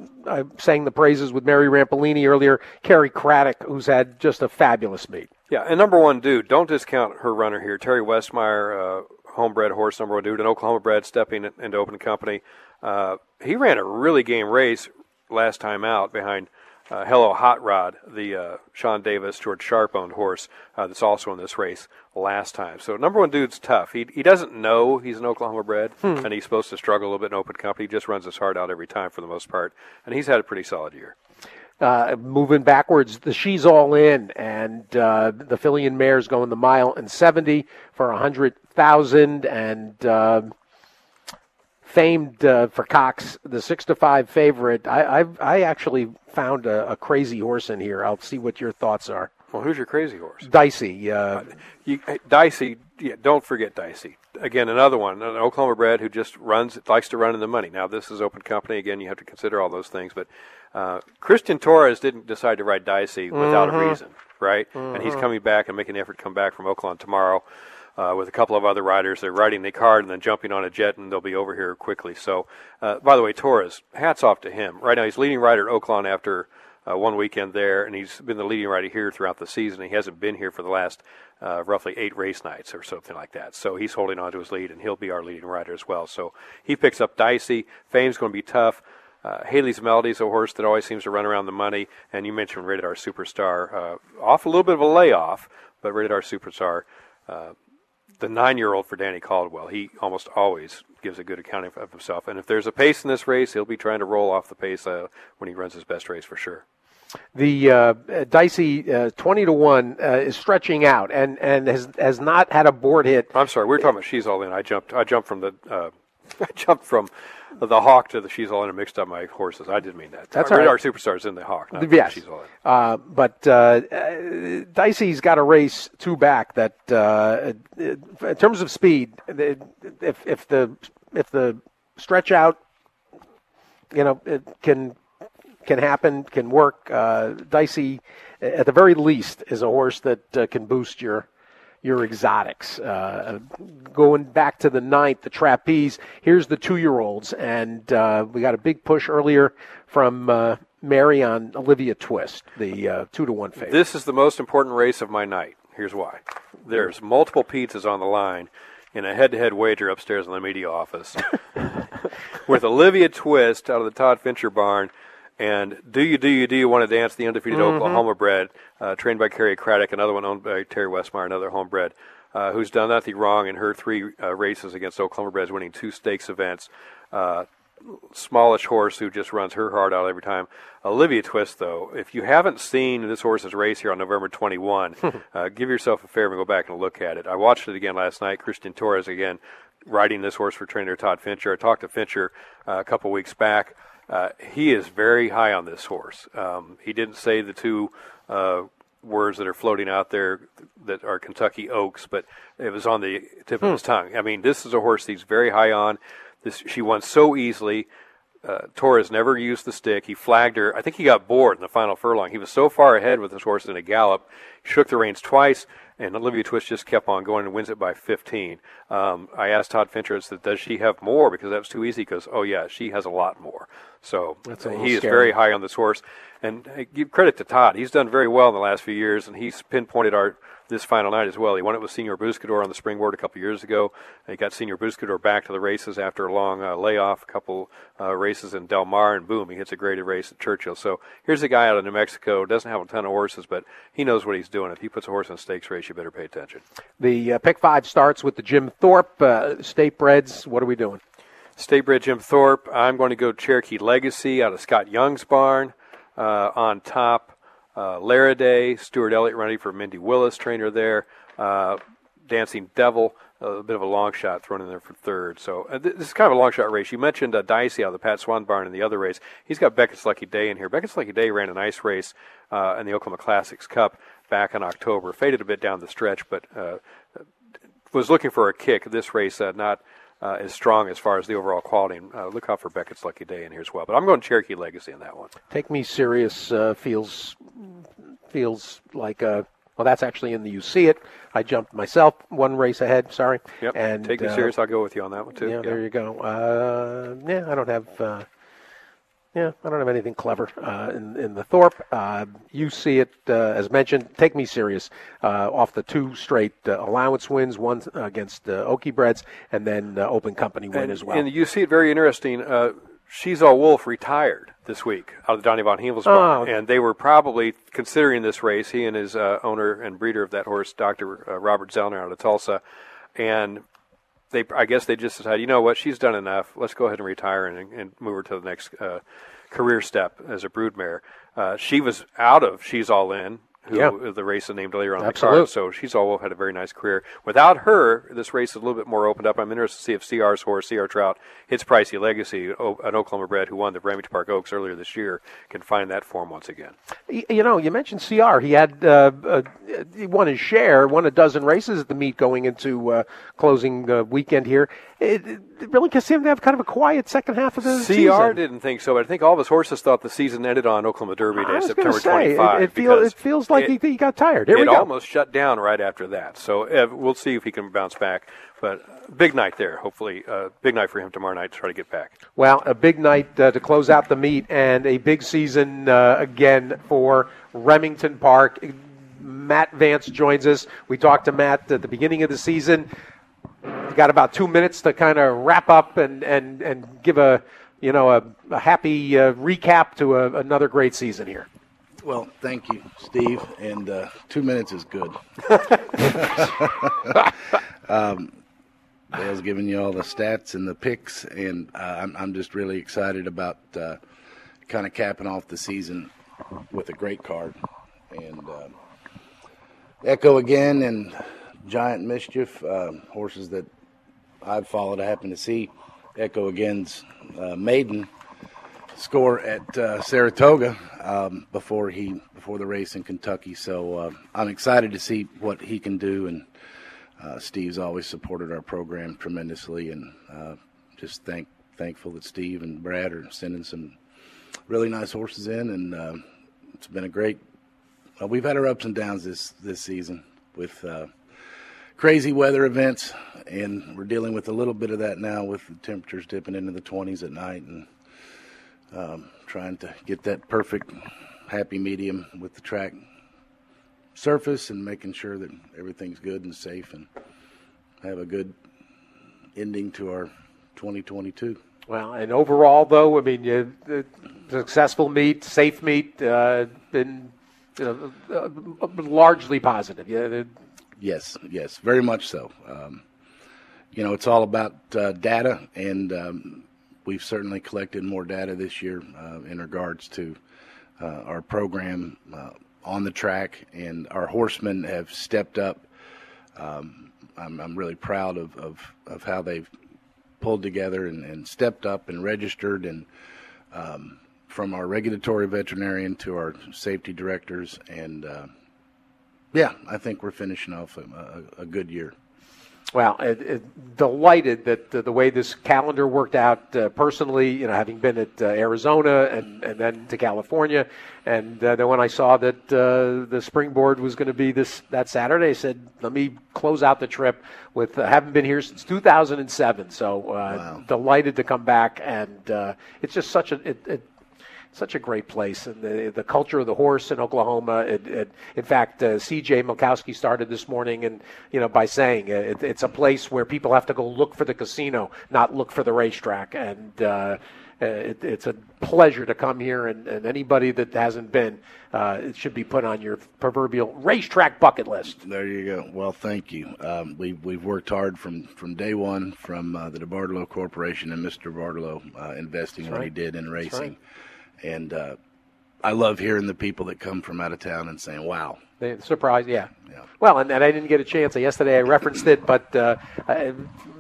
[SPEAKER 9] I sang the praises with Mary Rampolini earlier, Carrie Craddock, who's had just a fabulous meet.
[SPEAKER 11] Yeah, and number one dude, don't discount her runner here. Terry Westmeyer, uh, homebred horse, number one dude, an Oklahoma bred stepping into open company. Uh, he ran a really game race last time out behind uh, Hello Hot Rod, the uh, Sean Davis, George Sharp-owned horse uh, that's also in this race last time. So number one dude's tough. He he doesn't know he's an Oklahoma bred,
[SPEAKER 9] Hmm.
[SPEAKER 11] and he's supposed to struggle a little bit in open company. He just runs his heart out every time for the most part, and he's had a pretty solid year.
[SPEAKER 9] Uh, moving backwards, the She's All In, and uh, the filly and mare's going the mile and seventy for a hundred thousand, and uh, famed uh, for Cox, the six to five favorite. I I've, I actually found a, a crazy horse in here. I'll see what your thoughts are.
[SPEAKER 11] Well, who's your crazy horse?
[SPEAKER 9] Dicey. Uh,
[SPEAKER 11] You, Dicey, yeah, don't forget Dicey. Again, another one, an Oklahoma bred who just runs, likes to run in the money. Now, this is open company. Again, you have to consider all those things. But uh, Christian Torres didn't decide to ride Dicey without
[SPEAKER 9] Mhm.
[SPEAKER 11] a reason, right? And he's
[SPEAKER 9] Mhm.
[SPEAKER 11] coming back and making an effort to come back from Oakland tomorrow uh, with a couple of other riders. They're riding the card and then jumping on a jet, and they'll be over here quickly. So, uh, by the way, Torres, hats off to him. Right now, he's leading rider at Oakland after Uh, one weekend there, and he's been the leading rider here throughout the season. He hasn't been here for the last uh, roughly eight race nights or something like that. So he's holding on to his lead, and he'll be our leading rider as well. So he picks up Dicey. Fame's going to be tough. Uh, Haley's Melody is a horse that always seems to run around the money. And you mentioned Rated R Superstar. Uh, off a little bit of a layoff, but Rated R Superstar, uh, the nine-year-old for Danny Caldwell, he almost always gives a good accounting of himself. And if there's a pace in this race, he'll be trying to roll off the pace uh, when he runs his best race for sure.
[SPEAKER 9] The uh, Dicey uh, twenty to one uh, is stretching out and, and has has not had a board hit.
[SPEAKER 11] I'm sorry, we were talking about She's All In. I jumped. I jumped from the. Uh, I jumped from the Hawk to the She's All In and mixed up my horses. I didn't mean that.
[SPEAKER 9] That's
[SPEAKER 11] Rated
[SPEAKER 9] all
[SPEAKER 11] R
[SPEAKER 9] right.
[SPEAKER 11] Superstar's in the Hawk, not
[SPEAKER 9] Yes.
[SPEAKER 11] She's All In.
[SPEAKER 9] Uh, but uh, uh, Dicey's got a race two back that, uh, in terms of speed, if if the if the stretch out, you know, it can can happen, can work. Uh, Dicey, at the very least, is a horse that uh, can boost your your exotics. Uh, going back to the ninth, the trapeze. Here's the two-year-olds, and uh, we got a big push earlier from uh, Mary on Olivia Twist, the uh, two to one favorite.
[SPEAKER 11] This is the most important race of my night. Here's why. There's multiple pizzas on the line. in a head-to-head wager upstairs in the media office with Olivia Twist out of the Todd Fincher barn. And Do You, Do You, Do You Want to Dance, the undefeated mm-hmm. Oklahoma bred, uh, trained by Kerry Craddock, another one owned by Terry Westmeyer, another homebred, uh, who's done nothing wrong in her three uh, races against Oklahoma breds, winning two stakes events. Uh, smallish horse who just runs her heart out every time. Olivia Twist, though, if you haven't seen this horse's race here on November twenty-first, uh, give yourself a favor and go back and look at it. I watched it again last night. Christian Torres, again, riding this horse for trainer Todd Fincher. I talked to Fincher uh, a couple weeks back. Uh, he is very high on this horse. Um, he didn't say the two uh, words that are floating out there that are Kentucky Oaks, but it was on the tip of hmm. his tongue. I mean, this is a horse he's very high on. This, she won so easily. Uh, Torres never used the stick. He flagged her. I think he got bored in the final furlong. He was so far ahead with this horse in a gallop. He shook the reins twice, and Olivia Twist just kept on going and wins it by fifteen. Um, I asked Todd Fincher, I said, does she have more? Because that was too easy. Because, oh, yeah, she has a lot more. So
[SPEAKER 9] That's a
[SPEAKER 11] he is
[SPEAKER 9] scary.
[SPEAKER 11] very high on this horse. And uh, give credit to Todd. He's done very well in the last few years, and he's pinpointed our this final night as well. He won it with Senior Buscador on the springboard a couple years ago. He got Senior Buscador back to the races after a long uh, layoff, a couple uh, races in Del Mar, and boom, he hits a graded race at Churchill. So here's a guy out of New Mexico, doesn't have a ton of horses, but he knows what he's doing. If he puts a horse in a stakes race, you better pay attention.
[SPEAKER 9] The uh, pick five starts with the Jim Thorpe uh, State Breds. What are we doing?
[SPEAKER 11] State bred Jim Thorpe. I'm going to go Cherokee Legacy out of Scott Young's barn. Uh, on top, uh, Laraday, Stuart Elliott running for Mindy Willis, trainer there. Uh, Dancing Devil, a bit of a long shot thrown in there for third. So uh, this is kind of a long shot race. You mentioned uh, Dicey out of the Pat Swan barn in the other race. He's got Beckett's Lucky Day in here. Beckett's Lucky Day ran a nice race uh, in the Oklahoma Classics Cup back in October. Faded a bit down the stretch, but uh, was looking for a kick. This race uh, not uh, as strong as far as the overall quality. And, uh, look out for Beckett's Lucky Day in here as well. But I'm going Cherokee Legacy in that one.
[SPEAKER 9] Take Me Serious uh, feels feels like a. Well, that's actually in the You See It. I jumped myself one race ahead. Sorry.
[SPEAKER 11] Yep.
[SPEAKER 9] And
[SPEAKER 11] Take Me
[SPEAKER 9] uh,
[SPEAKER 11] Serious. I'll go with you on that one too.
[SPEAKER 9] Yeah,
[SPEAKER 11] yeah.
[SPEAKER 9] there you go. Uh, yeah, I don't have. Uh, yeah, I don't have anything clever uh, in in the Thorpe. Uh, you See It, uh, as mentioned. Take Me Serious uh, off the two straight uh, allowance wins, one against uh, Okie Breds, and then uh, Open Company win
[SPEAKER 11] and,
[SPEAKER 9] as well.
[SPEAKER 11] And You See It, very interesting. Uh, She's All Wolf retired this week out of the Donnie Von Hevels barn,
[SPEAKER 9] oh.
[SPEAKER 11] and they were probably considering this race. He and his uh, owner and breeder of that horse, Doctor Uh, Robert Zellner out of Tulsa, and they, I guess they just decided, you know what, she's done enough. Let's go ahead and retire and, and move her to the next uh, career step as a broodmare. Uh, she was out of She's All In, who
[SPEAKER 9] yeah.
[SPEAKER 11] the race is named later on
[SPEAKER 9] Absolutely.
[SPEAKER 11] the card. So She's All Wolf had a very nice career. Without her, this race is a little bit more opened up. I'm interested to see if C R's horse, C R Trout, hits Pricey Legacy, an Oklahoma bred who won the Remington Park Oaks earlier this year, can find that form once again.
[SPEAKER 9] You know, you mentioned C R. He had uh, uh, he won his share, won a dozen races at the meet going into uh, closing uh, weekend here. It, it really seemed to have kind of a quiet second half of the
[SPEAKER 11] C R
[SPEAKER 9] season. C R
[SPEAKER 11] didn't think so, but I think all of his horses thought the season ended on Oklahoma Derby Day, September
[SPEAKER 9] say,
[SPEAKER 11] twenty-fifth.
[SPEAKER 9] It, it, feel, it feels like
[SPEAKER 11] it,
[SPEAKER 9] he, he got tired. Here
[SPEAKER 11] it
[SPEAKER 9] we go.
[SPEAKER 11] almost shut down right after that. So uh, we'll see if he can bounce back. But uh, big night there, hopefully. Uh, big night for him tomorrow night to try to get back.
[SPEAKER 9] Well, a big night uh, to close out the meet and a big season uh, again for Remington Park. Matt Vance joins us. We talked to Matt at the beginning of the season. We got about two minutes to kind of wrap up and, and, and give a you know a, a happy uh, recap to a, another great season here.
[SPEAKER 12] Well, thank you, Steve. And uh, two minutes is good. um, Dale's giving you all the stats and the picks, and uh, I'm, I'm just really excited about uh, kind of capping off the season with a great card. And uh, Echo again and Giant Mischief, uh, horses that I've followed. I happen to see Echo again's uh, maiden score at uh, Saratoga um, before he before the race in Kentucky. So uh, I'm excited to see what he can do. And uh, Steve's always supported our program tremendously, and uh, just thank thankful that Steve and Brad are sending some really nice horses in. And uh, it's been a great. Uh, we've had our ups and downs this this season with. Uh, Crazy weather events, and we're dealing with a little bit of that now with the temperatures dipping into the twenties at night, and um, trying to get that perfect happy medium with the track surface and making sure that everything's good and safe and have a good ending to our twenty twenty-two.
[SPEAKER 9] Well, and overall, though, I mean, you, the successful meet, safe meet, uh, been you know, uh, largely positive. Yeah. The,
[SPEAKER 12] yes, yes, very much so. Um, you know, it's all about uh, data, and um, we've certainly collected more data this year uh, in regards to uh, our program uh, on the track, and our horsemen have stepped up. Um, I'm, I'm really proud of, of, of how they've pulled together and, and stepped up and registered, and um, from our regulatory veterinarian to our safety directors, and uh, yeah, I think we're finishing off a, a, a good year.
[SPEAKER 9] Well, it, it, delighted that uh, the way this calendar worked out uh, personally, you know, having been at uh, Arizona and, and then to California. And uh, then when I saw that uh, the springboard was going to be this that Saturday, I said, let me close out the trip with, uh, haven't been here since two thousand seven. So uh, wow. Delighted to come back. And uh, it's just such a, it, it, such a great place, and the the culture of the horse in Oklahoma. It, it, in fact, uh, C J Milkowski started this morning, and you know, by saying it, it's a place where people have to go look for the casino, not look for the racetrack. And uh, it, it's a pleasure to come here. And, and anybody that hasn't been, uh, it should be put on your proverbial racetrack bucket list.
[SPEAKER 12] There you go. Well, thank you. Um, we we've worked hard from, from day one from uh, the DeBartolo Corporation and Mister DeBartolo uh, investing
[SPEAKER 9] That's
[SPEAKER 12] what
[SPEAKER 9] right.
[SPEAKER 12] he did in racing.
[SPEAKER 9] Right.
[SPEAKER 12] And uh, I love hearing the people that come from out of town and saying, wow.
[SPEAKER 9] They surprised, yeah.
[SPEAKER 12] yeah.
[SPEAKER 9] Well, and, and I didn't get a chance. Yesterday I referenced it, but uh, I,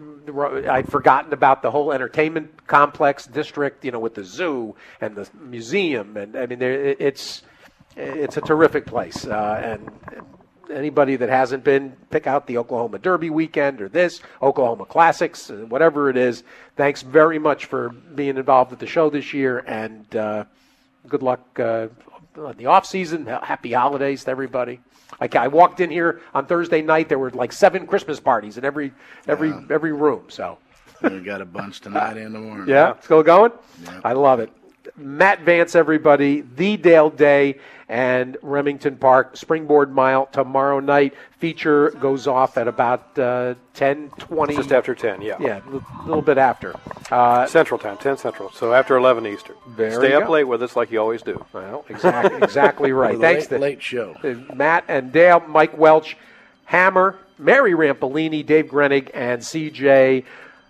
[SPEAKER 9] I'd forgotten about the whole entertainment complex district, you know, with the zoo and the museum. And, I mean, there, it's it's a terrific place. Uh, and anybody that hasn't been, pick out the Oklahoma Derby weekend or this, Oklahoma Classics, whatever it is. Thanks very much for being involved with the show this year, and uh, good luck uh, in the off season. Happy holidays to everybody. I, I walked in here on Thursday night. There were like seven Christmas parties in every every
[SPEAKER 12] yeah.
[SPEAKER 9] every room. So
[SPEAKER 12] we got a bunch tonight and tomorrow.
[SPEAKER 9] Yeah, still going?
[SPEAKER 12] Yeah.
[SPEAKER 9] I love it. Matt Vance, everybody, the Dale Day and Remington Park Springboard Mile tomorrow night. Feature goes off at about uh, ten twenty.
[SPEAKER 11] Just after ten, yeah.
[SPEAKER 9] Yeah, a little bit after. Uh,
[SPEAKER 11] Central time, ten Central. So after eleven Eastern.
[SPEAKER 9] There
[SPEAKER 11] Stay
[SPEAKER 9] you
[SPEAKER 11] up
[SPEAKER 9] go.
[SPEAKER 11] late with us like you always do.
[SPEAKER 9] Well, exactly, exactly right.
[SPEAKER 12] With a
[SPEAKER 9] Thanks
[SPEAKER 12] late,
[SPEAKER 9] to
[SPEAKER 12] late show.
[SPEAKER 9] uh, Matt and Dale, Mike Welch, Hammer, Mary Rampolini, Dave Grenig, and C J.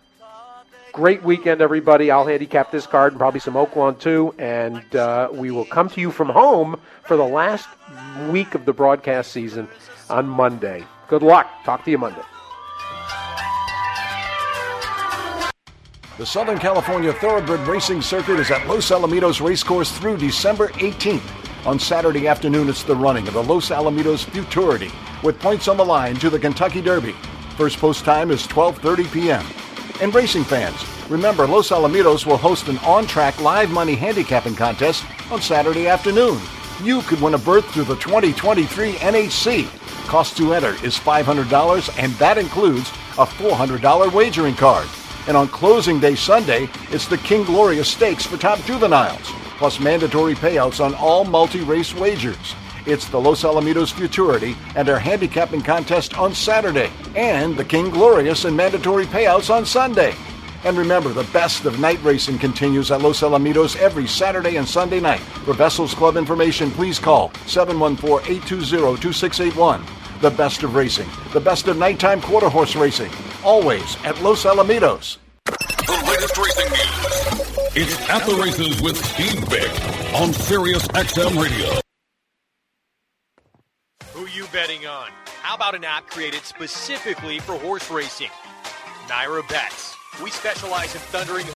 [SPEAKER 9] Great weekend, everybody. I'll handicap this card and probably some Oaklawn, too. And uh, we will come to you from home for the last week of the broadcast season on Monday. Good luck. Talk to you Monday.
[SPEAKER 13] The Southern California Thoroughbred Racing Circuit is at Los Alamitos Racecourse through December eighteenth. On Saturday afternoon, it's the running of the Los Alamitos Futurity with points on the line to the Kentucky Derby. First post time is twelve thirty p.m. And racing fans, remember Los Alamitos will host an on-track live money handicapping contest on Saturday afternoon. You could win a berth to the twenty twenty-three N H C. Cost to enter is five hundred dollars, and that includes a four hundred dollars wagering card. And on closing day Sunday, it's the King Gloria Stakes for top juveniles, plus mandatory payouts on all multi-race wagers. It's the Los Alamitos Futurity and our handicapping contest on Saturday, and the King Glorious and mandatory payouts on Sunday. And remember, the best of night racing continues at Los Alamitos every Saturday and Sunday night. For Vessels Club information, please call seven one four, eight two zero, two six eight one. The best of racing, the best of nighttime quarter horse racing, always at Los Alamitos.
[SPEAKER 7] The latest racing news. It's At the Races with Steve Vick on Sirius X M Radio.
[SPEAKER 2] Who you betting on? How about an app created specifically for horse racing? Naira Bets. We specialize in thundering